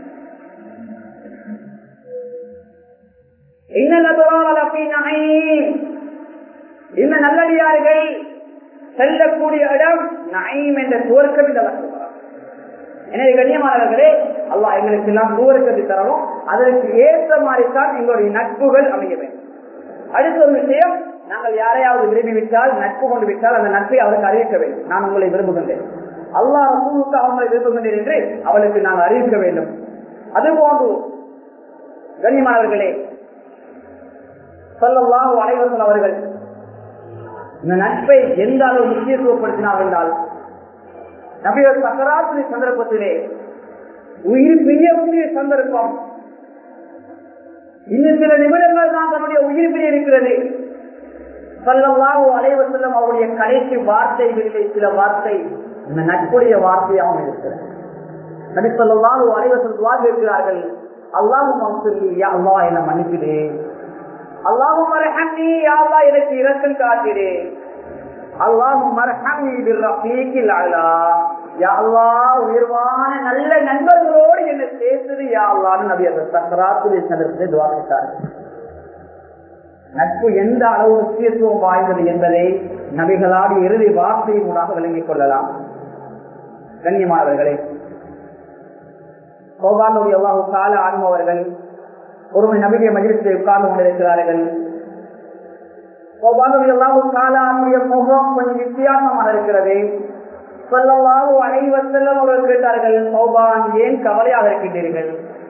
இந்த நல்லடியார்கள் செல்லக்கூடிய இடம் நயீம் என்ற சுவர்க்கம் என்று சொல்றார். எனவே கண்ணியமானவர்களே, அல்லாஹ் எங்களுக்கு எல்லாம் சுவர்க்கத்தை தரவும் அதற்கு ஏற்ற மாதிரிதான் எங்களுடைய நட்புகள் அமைய வேண்டும். அடுத்த ஒரு விஷயம், நாங்கள் யாரையாவது விரும்பிவிட்டால், நட்பு கொண்டு விட்டால் அந்த நட்பை அவருக்கு அறிவிக்க வேண்டும். நான் உங்களை விரும்புகின்றேன், அல்லாஹ் ரசூலுக்கு அவங்களை விரும்புகின்றேன் என்று அவளுக்கு நாங்கள் அறிவிக்க வேண்டும். அதுபோன்று கண்ணியமானவர்களே, ஸல்லல்லாஹு அலைஹி வஸல்லம் அவர்கள் இந்த நட்பை எந்த அளவு முக்கியத்துவப்படுத்தினார் என்றால், நபிகள் சக்கராத்துடைய சந்தர்ப்பத்திலே உயிர் பிரியக்கூடிய சந்தர்ப்பம், இன்னும் சில நிமிடங்கள் தான் தன்னுடைய உயிர் பிரிய இருக்கிறது. ஸல்லல்லாஹு அலைஹி வஸல்லம் அவருடைய கடைசி வார்த்தைகளிலே சில வார்த்தை இந்த நட்புடைய வார்த்தையாகவும் இருக்கிறது. நபி ஸல்லல்லாஹு அலைஹி வஸல்லம் துஆ கேட்கிறார்கள், அல்லாஹும்ம ஸல்லி யா அல்லாஹ் என்னை மன்னிச்சிடு, அல்லாஹும்ம ரஹ்மனி யா அல்லாஹ் எனக்கு இரக்கம் காட்டிடு, அல்லாஹும்ம ரஹ்மனி பிர்ரஃபீகில் அலா யா அல்லாஹ் உயர்வான நல்ல நண்பர்களோடு என்னை சேர்த்தது யா அல்லாஹ்னு நபி அந்த சக்கராத்துடைய சந்தர்ப்பத்தை துஆ கேட்டார். நட்பு எந்த அளவு முக்கியத்துவம் வாய்ந்தது என்பதை நபிகளால் இறுதி வார்த்தை மூலமாக விளங்கிக் கொள்ளலாம். கண்ணியமானவர்களே, சௌபானுடைய அல்லாஹு தஆலா ஆன்மவர்கள் ஒருமை நபியுடைய மஜ்லிஸில் உட்கார்ந்து கொண்டிருக்கிறார்கள். சௌபானுடைய அல்லாஹு தஆலாவுடைய முகம் கொஞ்சம் வித்தியாசமாக இருக்கிறது. ஸல்லல்லாஹு அலைஹி வஸல்லம் அவர்கள் கேட்டார்கள், சௌபான் ஏன் கவலையாக இருக்கின்றீர்கள்?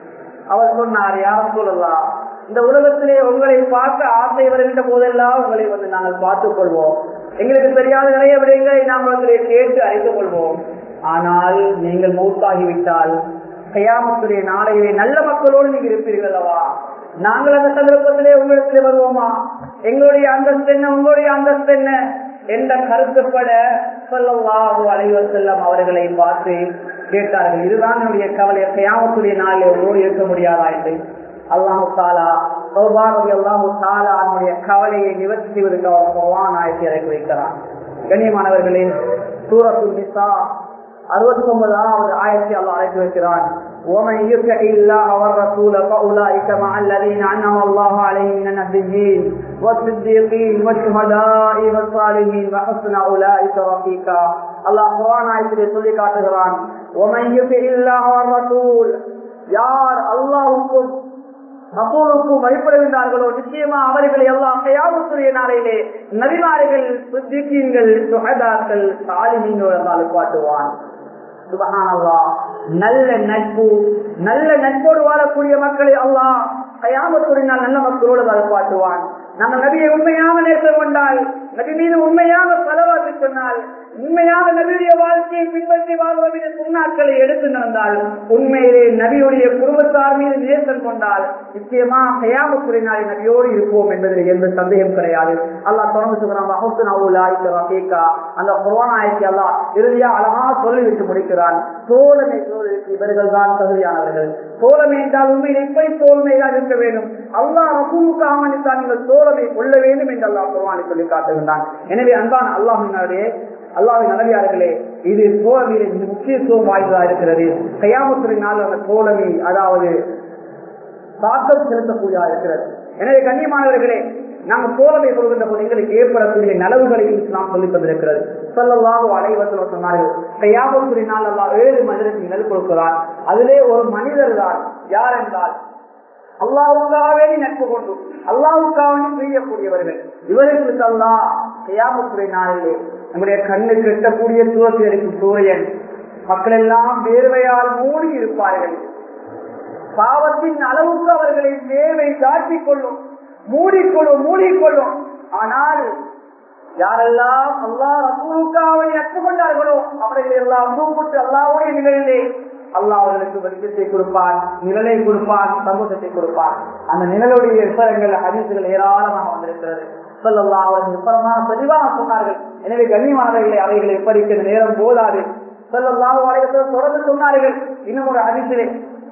அவர் சொன்னார், யா ரசூலல்லாஹ், இந்த உலகத்திலே உங்களை பார்க்க ஆசை வருகின்ற போதெல்லாம் உங்களை வந்து நாங்கள் பார்த்துக் கொள்வோம். எங்களுக்கு தெரியாத நிறைய விடயங்களை நாம் உங்களை கேட்டு அறிந்து கொள்வோம். ஆனால் நீங்கள் மௌத்தாகிவிட்டால் கியாமத்துடைய நாளையிலே நல்ல மக்களோடு நீங்க இருப்பீர்கள் அல்லவா? நாங்கள் அந்த சந்தர்ப்பத்திலே உங்களிடத்திலே வருவோமா? எங்களுடைய அந்தஸ்து என்ன, உங்களுடைய அந்தஸ்து என்ன என்ற கருத்துப்பட ஸல்லல்லாஹு அலைஹி வஸல்லம் அவர்களை பார்த்து கேட்டார்கள், இதுதான் என்னுடைய கவலை, கியாமத்துடைய நாளிலே உங்களோடு இருக்க முடியாதா என்று. அல்லாஹு தஆலா சௌபான் ரலியல்லாஹு தஆலா அவருடைய கவலையை நிவர்த்தி செய்வதற்கு அவர் குர்ஆன் ஆயத்தை இறக்கி வைக்கிறார். கண்ணியமானவர்களே, சூரத்துல் நிசா அறுபத்தி ஒன்பதாவது ஆயத்தை அல்லாஹ் இறக்கி வைக்கிறான். وَمَن يُطِعِ اللَّهَ وَالرَّسُولَ فَأُولَٰئِكَ مَعَ الَّذِينَ أَنْعَمَ اللَّهُ عَلَيْهِم مِّنَ النَّبِيِّينَ وَالصِّدِّيقِينَ وَالشُّهَدَاءِ وَالصَّالِحِينَ وَحَسُنَ أُولَٰئِكَ رَفِيقًا. அல்லாஹ் குர்ஆன் ஆயத்திலே சொல்லி காட்டுகிறான், وَمَن يُطِعِ اللَّهَ وَالرَّسُولَ, யார் அல்லாஹ்வுக்கும் ரசூலுக்கும் வழிபடுகின்றார்களோ நிச்சயமா அவர்களை அல்லாஹ் கியாமத்துடைய நாளையிலே நபிமார்கள், சித்திகீன்கள், சுஹதாக்கள், சாலிஹீன்களோடு அல்லாஹ் காட்டுவான். சுப்ஹானல்லாஹ், நல்ல நட்பு, நல்ல நட்போடு வாழக்கூடிய மக்களை அல்லாஹ் கியாமத்துடைய நாள் நல்ல மக்களோடு அல்லாஹ் காட்டுவான். நம்ம நபியை உண்மையாக நேசம் கொண்டால், நபி மீது உண்மையாக ஸலவாத் சொன்னால், உண்மையாக நபியுடைய வாழ்க்கையை பின்பற்றி வாழ்வதற்கு சுன்னாக்களை எடுத்து நடந்தால், உண்மையிலே நபியுடைய குடும்பத்தார் மீது நேசம் கொண்டால் நிச்சயமா கியாமத்துடைய நாளில் நபியோடு இருப்போம் என்பதில் எந்த சந்தேகம் கிடையாது. அல்லாஹ் தொடர்ந்து சொல்றான், வஹுஸ்ன உலாயிக ரஃபீகா. அந்த குர்ஆன் ஆயத்தை அல்லாஹ் இறுதியா அழகா சொல்லிவிட்டு முடிக்கிறான். தோழமை சொல்வதற்கு இவர்கள் தான் தகுதியானவர்கள். தோழமை என்றால் உண்மையில் எப்படி தோழமையாக இருக்க வேண்டும், அல்லாஹ் ரசூலுக்காக வேண்டித்தான் நீங்கள் தோழமை கொள்ள வேண்டும் என்று அல்லாஹ் குர்ஆனில் சொல்லி காட்டுகின்றான். எனவே அன்பான அல்லாஹ்வினுடைய அல்லாஹ்வின் நல்லடியார்களே, இது தோழமையிலே முக்கியத்துவம் வாய்ந்ததாக இருக்கிறது. கியாமத்துடைய நாள் அந்த தோழமை அதாவது தாக்கம் செலுத்தக்கூடியதாக இருக்கிறது. எனவே கண்ணியமானவர்களே, நாங்கள் தோழமை சொல்கின்ற போது எங்களுக்கு ஏற்படக்கூடிய நலவுகளையும் இஸ்லாம் சொல்லித் தந்திருக்கிறது. ஸல்லல்லாஹு அலைஹி வஸல்லம் சொன்னார்கள், கியாமத்துடைய நாள் அல்லாஹ் ஏழு மனிதருக்கு நிழல் கொடுக்கிறார். அதிலே ஒரு மனிதர் தான் யார் என்றால் அல்லாஹ்வுக்காகவே நட்பு கொண்டு அல்லாஹ்வுக்காக செய்யக்கூடியவர்கள். இவர்களுக்கு அல்லாஹ் கியாமத்துடைய நாளிலே நம்முடைய கண்ணுக்கு எட்டக்கூடிய தூரத்தில் இருக்கும் சூரியன், மக்கள் எல்லாம் வேர்வையால் மூடி இருப்பார்கள். பாவத்தின் அளவுக்கு அவர்களை வேர்வை காட்டிக் கொள்ளும், மூடிக்கொள்ளும் மூடிக்கொள்ளும் ஆனால் யாரெல்லாம் அல்லாஹ் ரசூலுக்காக நட்பு கொண்டார்களோ அவர்களை எல்லாம் கூப்பிட்டு அல்லாஹ்வுடைய நிலையிலே அல்லாஹ் அவர்களுக்கு வெளிச்சத்தை கொடுப்பான், நிழலை கொடுப்பான், சந்தோஷத்தை கொடுப்பான். அந்த நிழலுடைய விவரங்கள் ஹதீஸ்கள் ஏராளமாக வந்திருக்கிறது. ஸல்லல்லாஹு அலைஹி வஸல்லம் தெளிவாக சொன்னார்கள். எனவே கண்ணியமானவர்களை அவைகளை எப்படிக்கிற நேரம் போதாது. ஸல்லல்லாஹு அலைஹி வஸல்லம் தொடர்ந்து சொன்னார்கள் இன்னும் ஒரு ஹதீஸிலே,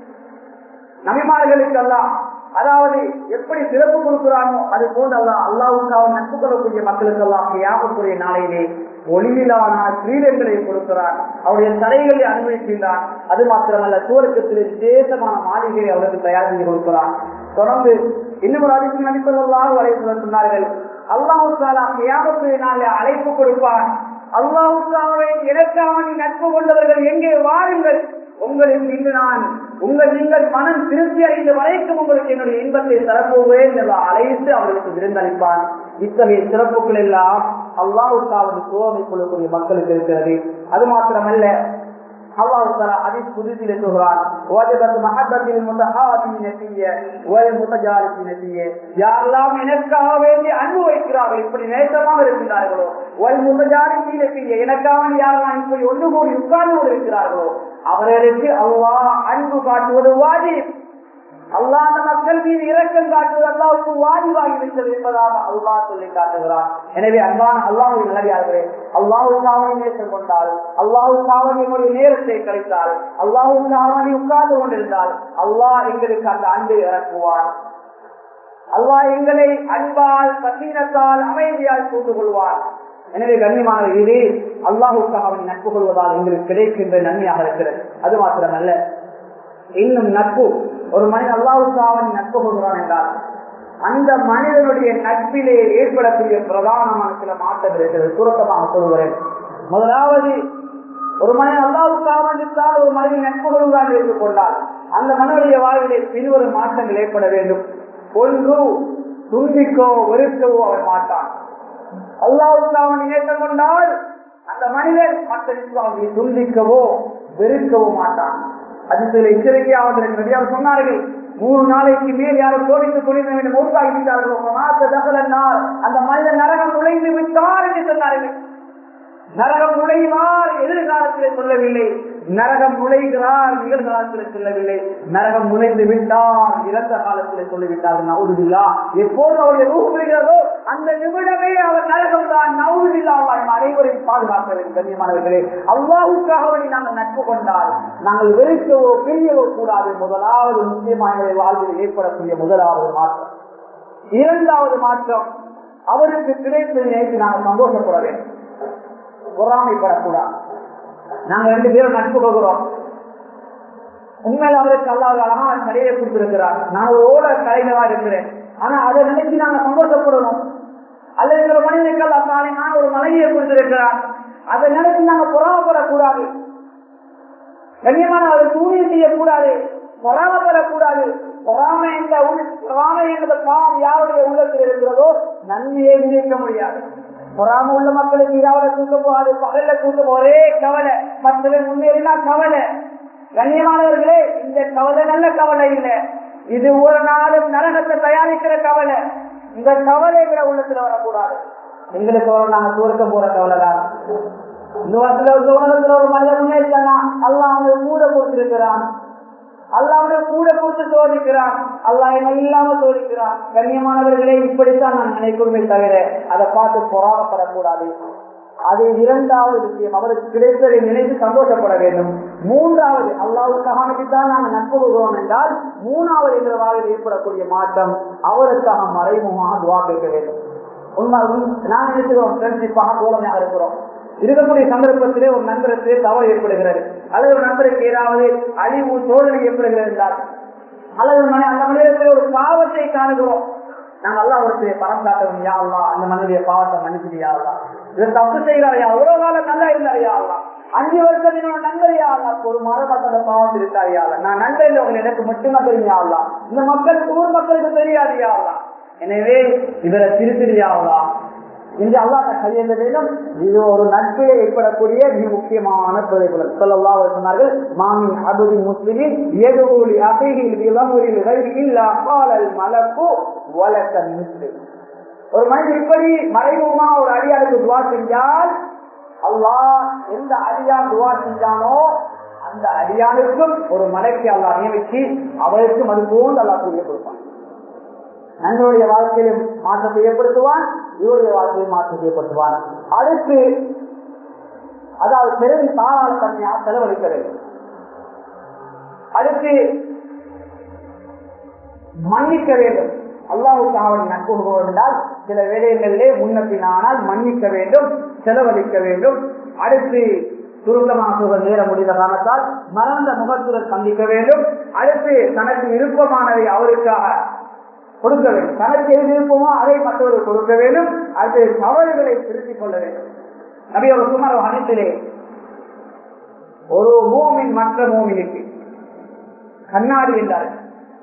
நபிமார்களுக்கு அல்லாஹ் அதாவது எப்படி சிறப்பு கொடுக்கிறானோ அது போன்று அல்லாஹ் அல்லாஹ்வுக்காக நட்பு கொள்ளக்கூடிய மக்களுக்கு அல்லாஹ் கியாமத்துடைய நாளையிலே ஒளியிலான கிரீடங்களை கொடுக்கிறான், அவருடைய தலைகளை அனுமதிக்கின்றான். அது மாத்திரமல்ல, சுவர்க்கத்திலே விசேஷமான மாளிகையை அவருக்கு தயார் செய்து கொடுக்கிறான். தொடர்ந்து இன்னும் ஒரு ஹதீஸில் நபி ஸல்லல்லாஹு அலைஹி வஸல்லம் சொன்னார்கள், அல்லாஹ் தஆலா கியாமத்துடைய நாளிலே அழைப்பு கொடுப்பான், அல்லாஹ்வுக்காக எனக்காக நீ நட்பு கொண்டவர்கள் எங்கே வாருங்கள், உங்களுக்கு இன்று நான் உங்கள் நீங்கள் மனம் திருப்தி அடைந்த வரைக்கும் உங்களுக்கு என்னுடைய இன்பத்தை தரப்போவேன் என்று அழைத்து அவர்களுக்கு விருந்தளிப்பான். இத்தகைய சிறப்புகள் எல்லாம் அல்லாஹ்வுக்காக சோதனை கொள்ளக்கூடிய மக்களுக்கு இருக்கிறது. அது மாத்திரமல்ல, அல்லாஹ் தஆலா ஹதீஸ் குத்ஸிலே சொல்றான், வஜபத் மஹப்பத்தில் முத்தஹாபின ஃபிய வல் முத்தஜாலிசின ஃபிய. யாரெல்லாம் எனக்காக வேண்டி அன்பு வைக்கிறார்கள், இப்படி நேசமாக இருக்கிறார்களோ, வல் முத்தஜாலிசின ஃபிய, எனக்காக யாரெல்லாம் இப்படி ஒன்று கூடி உட்கார்ந்து கொண்டிருக்கிறார்களோ அவர்களுக்கு அல்லாஹ் அன்பு காட்டுவது வாஜிப். அல்லாஹ் அந்த மக்கள் மீது இரக்கம் காட்டுவது அல்லாஹ்வுக்கு வாஜிபாகி விட்டது என்பதாக அல்லாஹ் சொல்லி காட்டுகிறான். எனவே அன்பான அல்லாஹ்வின் நல்லடியார்களே, அல்லாஹ்வுக்காக நேசம் கொண்டால், அல்லாஹ்வுக்காக எங்களுடைய நேரத்தை கழித்தால், அல்லாஹ்வுக்காக உட்கார்ந்து கொண்டிருந்தால் அல்லாஹ் எங்களுக்கு அந்த அன்பை இறக்குவான். அல்லாஹ் எங்களை அன்பால், பசீனத்தால், அமைதியால் கூட்டுக் கொள்வான். எனவே கண்ணியமான இது அல்லாஹ்வுக்காக அவன் நட்பு கொள்வதால் எங்களுக்கு கிடைக்கின்ற நன்மையாக இருக்கிறது. அது மாத்திரமல்ல, இன்னும் நட்பு ஒரு மனிதன் அல்லாஹ்வுக்காக அவன் நட்பு கொள்கிறான் என்றால் அந்த மனிதனுடைய நட்பிலே ஏற்படக்கூடிய பிரதானமான சில மாற்றம் இருக்கிறது. சுருக்கமாக சொல்கிறேன். முதலாவது, ஒரு மனிதன் அல்லாஹ்வுக்காக வேண்டித்தான் ஒரு மனிதன் நட்புகளுடன் எடுத்துக் கொண்டால் அந்த மனிதனுடைய வாழ்விலே பின்வரும் மாற்றங்கள் ஏற்பட வேண்டும். ஒன்று, துண்டிக்கோ வெறுக்கவோ அவன் மாட்டான். அல்லாஹ்வுக்காக வேண்டி ஏற்றுக் கொண்டால் அந்த மனிதன் மற்ற துண்டிக்கவோ வெறுக்கவோ மாட்டான். அது சில எச்சரிக்கையாக சொன்னார்கள், மூணு நாளைக்கு மேல் யாரும் சோதித்துக் கொண்டிருந்த மூத்தாகிவிட்டார்களோ அந்த மனிதன் நரகம் நுழைந்து விட்டார் என்று சொன்னார்கள். நரகம் நுழைவார் எதிர்காலத்திலே சொல்லவில்லை, நரகம் நுழைகிறார் நிகழ்காலத்திலே சொல்லவில்லை, நரகம் நுழைந்து விட்டார் இறந்த காலத்திலே சொல்லிவிட்டார்கள். நவுதுபில்லா. எப்போது அவருடைய ரூஹ் விடுகிறதோ அந்த நிமிடமே அவர் நரகம் தான். நவுதுபில்லா. அனைவரையும் பாதுகாக்க வேண்டும். கண்ணியமானவர்களே, அல்லாஹ்வுக்காக நாங்கள் நட்பு கொண்டால் நாங்கள் வெறுக்கவோ பிரியவோ கூடாது. முதலாவது முக்கியமான வாழ்வில் ஏற்படக்கூடிய முதலாவது மாற்றம். இரண்டாவது மாற்றம், அவருக்கு கிடைத்ததை நினைத்து நாங்கள் சந்தோஷப்பட வேண்டும், பொறாமைப்படக்கூடாது. நாங்க ரெண்டு பேரும் நட்பு கொள்கிறோம், உண்மையில அவருக்கு அல்லாஹ் அழகான கடையை கொடுத்திருக்கிறார், நான் ஒரு ஓட கலைஞரா இருக்கிறேன், ஆனா அதை நினைச்சு நாங்க சந்தோஷப்படணும். அல்லது ஒரு மனிதனுக்கு அல்லாஹ் தானே நான் ஒரு மலையை கொடுத்திருக்கிறார், அதை நினைச்சு நாங்க பொறாமப்படக்கூடாது. கண்ணியமான அவர் தூய்மை செய்யக்கூடாது, பொறாமப்படக்கூடாது. பொறாமை என்ற பொறாமை என்ற பாவம் யாருடைய உள்ளத்தில் இருக்கிறதோ நன்மையை நினைக்க முடியாது. பொறாம உள்ள மக்களுக்கு இரவுல தூக்க போகாது, பகல்ல தூக்க ஒரே கவலை, மற்றவர்கள் முன்னேறினா கவலை. கண்ணியமானவர்களே, இந்த கவலை நல்ல கவலை இல்லை, இது ஒரு நாளும் நரகத்தை தயாரிக்கிற கவலை. இந்த கவலைங்கிற உள்ளத்துல வரக்கூடாது. எங்களுக்கு ஒரு நாங்க தூர்க்க போற கவலை தான். இந்த வருஷத்துல உலகத்துல ஒரு மனிதன் முன்னேறினா அல்லாஹ் அவனுக்கு கூட கொடுத்திருக்கிறான், அல்லாஹ் அவனுக்கு கூட கொடுத்து சோதிக்கிறான், அல்லாஹ் என்ன இல்லாம சோதிக்கிறான். கண்ணியமானவர்களே, இப்படித்தான் நான் நினைக்கிறோமே தவிர அதை பார்த்து பொறாமப்படக்கூடாது. அது இரண்டாவது விஷயம், அவருக்கு கிடைத்ததை நினைத்து சந்தோஷப்பட வேண்டும். மூன்றாவது, அல்லாஹ்வுக்காகத்தான் நாங்கள் நட்பு கொள்கிறோம் என்றால் மூணாவது என்ற வாழ்வில் ஏற்படக்கூடிய மாற்றம், அவருக்காக மறைமுகமாக துவா கேட்க வேண்டும். உண்மை நான் நினைக்கிறோம், ஃப்ரெண்ட்ஷிப்பாக தோழமையாக இருக்கிறோம், இருக்கக்கூடிய சந்தர்ப்பத்திலே ஒரு நண்பருக்கு தவறு ஏற்படுகிறது, அல்லது ஒரு நண்பருக்கு ஏதாவது அழிவு சோதனை ஏற்படுகிறது என்றால், அல்லது அந்த மனிதத்தில் ஒரு பாவத்தை காணுகிறோம், நாங்கள் அல்லாஹ் ஒருத்தரை பணம் காட்டணும், யா அல்லாஹ் அந்த மனிதனுடைய பாவத்தை மன்னிச்சியா அல்லாஹ், இவர் தப்பு செய்கிறாரையா, ஒரு காலம் நல்லா இருந்தாரையா அல்லாஹ், அஞ்சு வருஷம் என்னோட நண்பரையா அல்லாஹ், ஒரு மாதம் பாவம் இருக்காரியா அல்லாஹ், நான் நண்பர் உங்கள் எனக்கு மட்டும்தான் தெரியா அல்லாஹ், இந்த மக்களுக்கு ஊர் மக்களுக்கு தெரியாதியா அல்லாஹ், எனவே இவரை திருத்திரியா அல்லாஹ் என்று அல்லாஹ் கையெழுந்த வேண்டும். இது ஒரு நட்பிலே ஏற்படக்கூடிய மிக முக்கியமான பிரதிபலன். ஸல்லல்லாஹு அலைஹி வஸல்லம் சொன்னார்கள், மாமின் அபதின் முஸ்லிமின் யதுலி அஃபீஹி பிலம்ரில் கைரி இல்லா காலல் மலக்கு வலக்கன் முஸ்லிம். ஒரு மனிதன் இப்படி மறைமுகமாக ஒரு அடியாருக்கு துவா செஞ்சால், அல்லாஹ் எந்த அடியார் துவா செஞ்சானோ அந்த அடியாருக்கும் ஒரு மலைக்கு அல்லாஹ் நியமிச்சு அவருக்கும் அது போன்று அல்லாஹ் கூறிய கொடுப்பான். நண்பருடைய வாழ்க்கையிலும் மாற்றத்தை ஏற்படுத்துவான், இவருடைய வாழ்க்கையில் மாற்றத்தை ஏற்படுத்துவான். அடுத்து, அதாவது பெரும் தாராள தன்மையாக செலவழிக்க வேண்டும். அடுத்து மன்னிக்க வேண்டும். அல்லாஹ்வுக்காக நட்பு என்றால் சில வேலைகளிலே முன்னப்பினால் மன்னிக்க வேண்டும், செலவழிக்க வேண்டும். அடுத்து சுருக்கமாக சொல்வது நேர முடிந்த காரணத்தால் மறந்த முகத்துடன் சந்திக்க வேண்டும். அடுத்து தனக்கு விருப்பமானதை அவருக்காக கொடுக்க வேண்டும், தனக்கு எது விருப்பமோ அதை மற்றவர்கள் கொடுக்க வேண்டும். அடுத்து தவறுகளை திருத்திக் கொள்ள வேண்டும். நபி அவர் சுமார் ஹதீஸிலே, ஒரு மூமின் மற்ற மூமினுக்கு கண்ணாடி என்றார்கள்.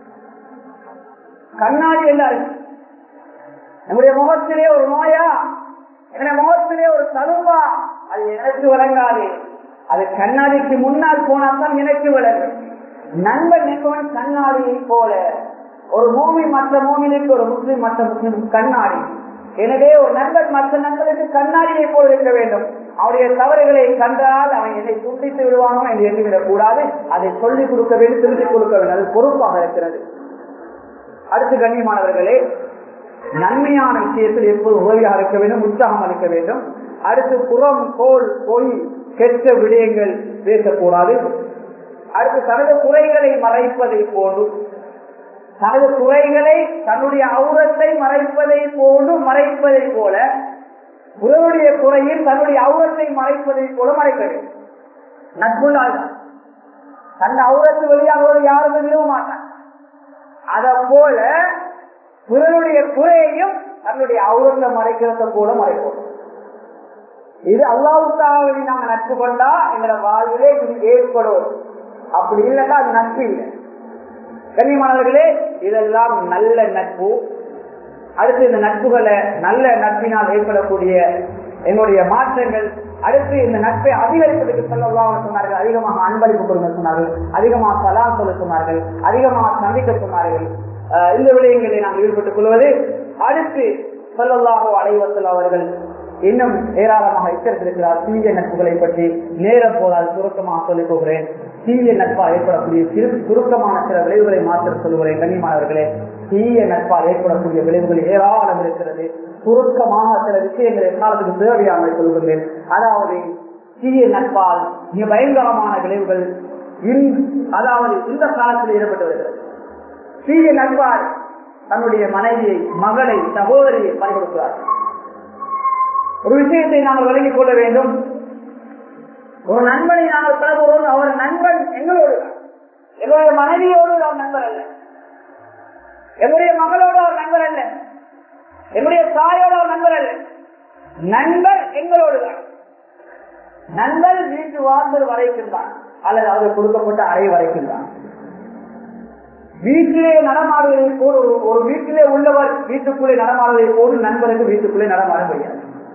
கண்ணாடி என்றார்கள், நம்முடைய முகத்திலே ஒரு நோயா, என்னுடைய முகத்திலே ஒரு தழுவா, அது எனக்கு விளங்காது, அது கண்ணாடிக்கு முன்னால் போனால்தான் எனக்கு விளங்கும். நண்பன் என்பவன் கண்ணாடியை போல, ஒரு மூமின் மற்ற மூமினுக்கு, ஒரு முஸ்லிம் மற்ற முஸ்லிம் கண்ணாடி. எனவே ஒரு நண்பன் மற்ற நண்பனுக்கு கண்ணாடியை போல் இருக்க வேண்டும். அவருடைய தவறுகளை கண்டால் அவன் என்னை துண்டித்து விடுவானோ என்று எண்ணிவிடக் கூடாது, அதை சொல்லிக் கொடுக்க வேண்டும், திருத்திக் கொடுக்க வேண்டும், அது பொறுப்பாக இருக்கிறது. அடுத்து கண்ணியமானவர்களே, நன்மையான விஷயத்தில் எப்போது உதவியாக இருக்க வேண்டும், உற்சாகம் அளிக்க வேண்டும். அடுத்து புறம் கோல் பொய் கெட்ட விடயங்கள் பேசக்கூடாது. அடுத்து தனது குறைகளை மறைப்பதை போன்று, தனது குறைகளை தன்னுடைய அவுரத்தை மறைப்பதை போன்று மறைப்பதை போல, உறவுடைய குறையில் தன்னுடைய அவுரத்தை மறைப்பதை போல மறைக்க வேண்டும். நட்புள்ளால் தன் அவுரத்து வெளியாகுவது யாருமே விரும்ப மாட்டான். அத போல பிறருடைய குறையையும் தன்னுடைய அவுரத்தை மறைக்கிறத கூட மறைப்போம். இது அல்லாஹ்வுக்காக நாங்க நட்பு கொண்டா எங்களோட வாழ்விலே இது ஏற்படும். அப்படி இல்லைன்னா அது நட்பு இல்லை. கண்ணியமானவர்களே, இதெல்லாம் நல்ல நட்பு. அடுத்து இந்த நட்புகளை நல்ல நட்பினால் ஏற்படக்கூடிய எங்களுடைய மாற்றங்கள், அடுத்து இந்த நட்பை அதிகரிப்பதற்கு ஸல்லல்லாஹு சொன்னார்கள், அதிகமாக அன்பளிப்பு கொடுங்க சொன்னார்கள், அதிகமாக சலாம் சொல்ல சொன்னார்கள், அதிகமாக சந்திக்க சொன்னார்கள். இந்த விடயங்களை நாம் ஈடுபட்டுக் கொள்வது. அடுத்து ஸல்லல்லாஹு அலைஹி வஸல்லம் அவர்கள் இன்னும் ஏராளமாக எச்சரித்திருக்கிறார் தீய நட்புகளை பற்றி. நேரம் போதால் சுருக்கமாக சொல்லிக் போகிறேன். தீய நட்பால் ஏற்படக்கூடிய சிறு சுருக்கமான சில விளைவுகளை மாற்ற சொல்லுகிறேன். கண்ணியமானவர்களே, தீய நட்பால் ஏற்படக்கூடிய விளைவுகள் ஏராளம் இருக்கிறது. சுருக்கமாக சில விஷயங்களை காலத்துக்கு தேவையாமல் சொல்கிறேன். அதாவது தீய நட்பால் மிக பயங்கரமான விளைவுகள் அதாவது இந்த காலத்தில் ஏற்பட்டு வருகிறது. தீய நட்பால் தன்னுடைய மனைவியை, மகளை, சகோதரியை பறிகொடுக்கிறார். ஒரு விஷயத்தை நாங்கள் விளங்கிக் கொள்ள வேண்டும். ஒரு நண்பனை நாங்கள் பழகுவோம், அவர் நண்பன் எங்களோடு, எங்களுடைய மனைவியோடு அவர் நண்பர் அல்ல, எங்களுடைய மகளோடு அவர் நண்பர் அல்ல, எங்களுடைய தாயோடு அவர் நண்பர் அல்ல. நண்பர் எங்களோடு தான். நண்பர் வீட்டு வாசல் வரைக்கும் தான், அல்லது அவருக்கு கொடுக்கப்பட்ட அறை வரைக்கும் தான். வீட்டிலே நடமாடுவதை போல் ஒரு வீட்டிலே உள்ளவர் வீட்டுக்குள்ளே நடமாடுவதை போல் நண்பருக்கு வீட்டுக்குள்ளே நடமாட முடியாது.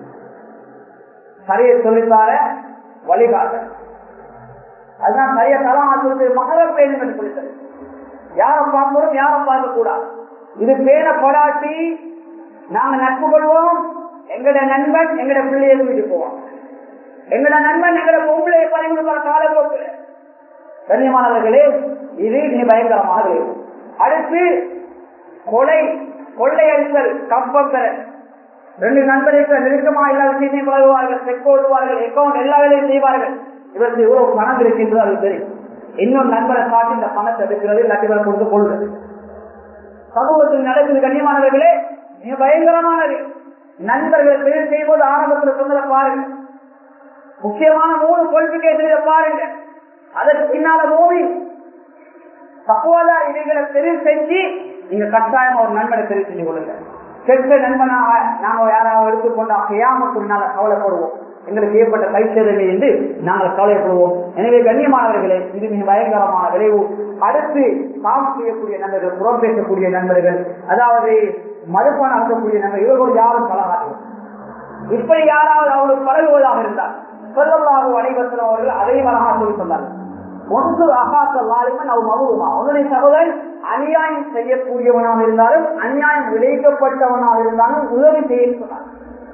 சரியை சொல்லித்தார வழிகாட்ட, அதுதான் சரியா தலாமாற்று மகர பேணும் என்று சொல்லித்தரு. யாரை பார்க்கிறோம், யாரை பார்க்க கூடாது. இது பேணப்படாட்டி நாங்க நட்பு கொள்வோம். எங்கட நண்பன் எங்கட பிள்ளையை வீட்டு போவோம். எங்கட நண்பன் எங்கட பொம்பளையை பணிவிடுற காலப்போக்கில். கண்ணியமானவர்களே, இது மிக பயங்கரமாக இருக்கும். அடுத்து கொலை, கொள்ளையடித்தல், கம்பங்கள். ரெண்டு நண்பர்கள் நெருக்கமாக எல்லா விஷயத்தையும் பழகுவார்கள், செக் ஓடுவார்கள், அக்கௌண்ட் எல்லா வேலையும் செய்வார்கள். இவருக்கு இவ்வளவு பணம் இருக்கின்றது அது தெரியும். இன்னொரு நண்பரை காட்டி இந்த பணத்தை எடுக்கிறது, இல்லாட்டி கொடுத்து கொள்வது சமூகத்தில் நடக்குது. கண்ணியமானவர்களே, மிக பயங்கரமானது. நண்பர்கள் தெரிவு செய்வது ஆரம்பத்தில் சொன்னதை பாருங்க. முக்கியமான மூணு குவாலிபிகேஷன் பாருங்க. அதற்கு பின்னால மூவி தப்புவாதா இவைகளை தெரிவு செஞ்சு நீங்க கட்டாயம் ஒரு நண்பனை தெரிவு செஞ்சு கொள்ளுங்க. கெட்ட நண்பனாக நாங்கள் யாராவது எடுத்துக்கொண்டா கியாமத்துனால கவலைப்படுவோம். எங்களுக்கு ஏற்பட்ட கைச்சேதனை என்று நாங்கள் கவலைப்படுவோம். எனவே கண்ணியமானவர்களே, இது மிக பயங்கரமான விளைவு. அடுத்து பாவம் செய்யக்கூடிய நண்பர்கள், புறம் பேசக்கூடிய நண்பர்கள், அதாவது மதுப்பான ஆக்கக்கூடிய நண்பர்கள், இவர்கள் யாரும் பழகாது. இப்படி யாராவது அவர்கள் பழகுவதாக இருந்தால் ஸல்லல்லாஹு அலைஹி வஸல்லம் அவர்கள் அதை வழங்க சொல்லி சொன்னார்கள். ஒன்று அகாத்தல்லாலிமன் அவ் மவுமா, உன்னுடைய சகோதரன் அநியாயம் செய்யக்கூடியவனாக இருந்தாலும் அநியாயம் விளைக்கப்பட்டவனாக இருந்தாலும் உதவி செய்ய சொன்னார்.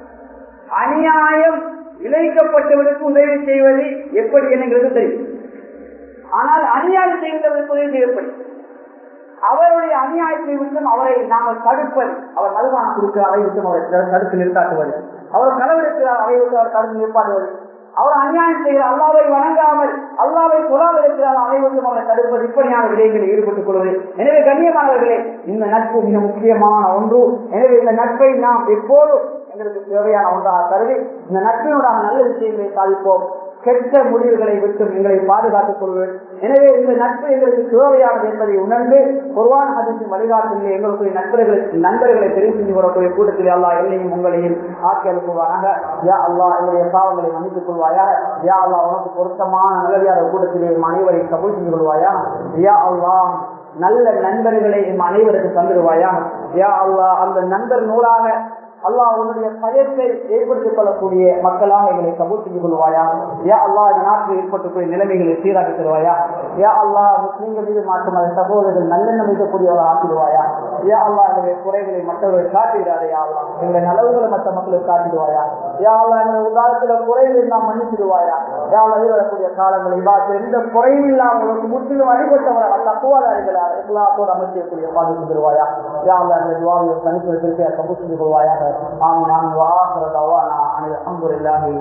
அநியாயம் விளைக்கப்பட்டவனுக்கு உதவி செய்வது எப்படி என்கிறது தெரியும். ஆனால் அநியாயம் செய்வதற்கு உதவி செய்யப்படி அவருடைய அநியாயத்தை விட்டும் அவரை நாங்கள் தடுப்பது, அவர் மதுபானம் கொடுக்கிறார் அதை விட்டும் அவரை தடுத்து நிறுத்தாக்குவது, அவர் களவெடுக்கிறார் அதை விட்டு அவர் தடுத்து நிற்பாடுவது, அவர் அநியாயம் செய்கிறார் அல்லாவை வணங்காமல் அல்லாவை சொல்லாமல் இருக்கிறார் அதை விட்டும் அவரை தடுப்பது, இப்படியான விடயங்களில் ஈடுபட்டுக் கொள்வது. எனவே கண்ணியமானவர்களே, இந்த நட்பு மிக முக்கியமான ஒன்று. எனவே இந்த நட்பை நாம் எப்போதும் எங்களுக்கு தேவையான ஒன்றாக கருதி இந்த நட்பினூடாக நல்ல விஷயங்களை சாதிப்போம். கெட்ட முடிவுகளை விட்டு எங்களை பாதுகாத்துக் கொள்வேன். எனவே இந்த நட்பு எங்களுக்கு தேவையானது என்பதை உணர்ந்து குர்ஆன் ஹதீஸின் வழிகாட்டுதலில் எங்களுடைய நண்பர்கள் நண்பர்களை தெரிவு செஞ்சு கொள்ளக்கூடிய கூட்டத்தில் அல்லாஹ் என்னையும் உங்களையும் ஆக்கி அனுப்புவாராக. யா அல்லாஹ் எங்களுடைய பாவங்களை மன்னித்துக் கொள்வாயாக. யா அல்லாஹ் உனக்கு பொருத்தமான நல்லவியாத கூட்டத்திலே அனைவரை கபூல் செஞ்சு கொள்வாயா. யா அல்லாஹ் நல்ல நண்பர்களை எம் அனைவருக்கு தந்துடுவாயா. யா அல்லாஹ் அந்த நண்பர் நூலாக அல்லாஹ் உன்னுடைய பயத்தை ஏற்படுத்திக் கொள்ளக்கூடிய மக்களாக எங்களை கபூல் செஞ்சு கொள்வாயா. யா அல்லாஹ் இந்த நாட்டில் ஏற்பட்டுக்கூடிய நிலைமைகளை சீராக்கி தருவாயா. யா அல்லாஹ் முஸ்லிம்கள் மீது மாற்றம் அதை சகோதரர்கள் நல்லெண்ணம் வைக்கக்கூடியவர்கள் ஆக்கிடுவாயா. யா அல்லாஹ் எங்களுடைய குறைகளை மற்றவர்கள் காட்டிவிடாதே. யா அல்லாஹ் எங்களுடைய நலவுகளை மற்ற மக்களுக்கு காட்டிடுவாயா. யா அல்லாஹ் எங்களுடைய உதாரணத்துல குறைகளை நாம் மன்னிச்சிடுவாயா. யா அல்லாஹ் வரக்கூடிய காலங்களை பார்த்து எந்த குறையும் இல்லாமல் முற்றிலும் அடிபட்டவர்கள் தப்புவாதாரிகளாக எல்லாத்தோடு அமைச்சக்கூடிய பாதிப்பு தருவாயா. யா அல்லாஹ் எங்களுடைய துவாவை தனித்துவ திருப்பியாக கபூல் செஞ்சு கொள்வாயாக. ஆமீன். வாஹிரு தஅவானா அனில் ஹம்துலில்லாஹி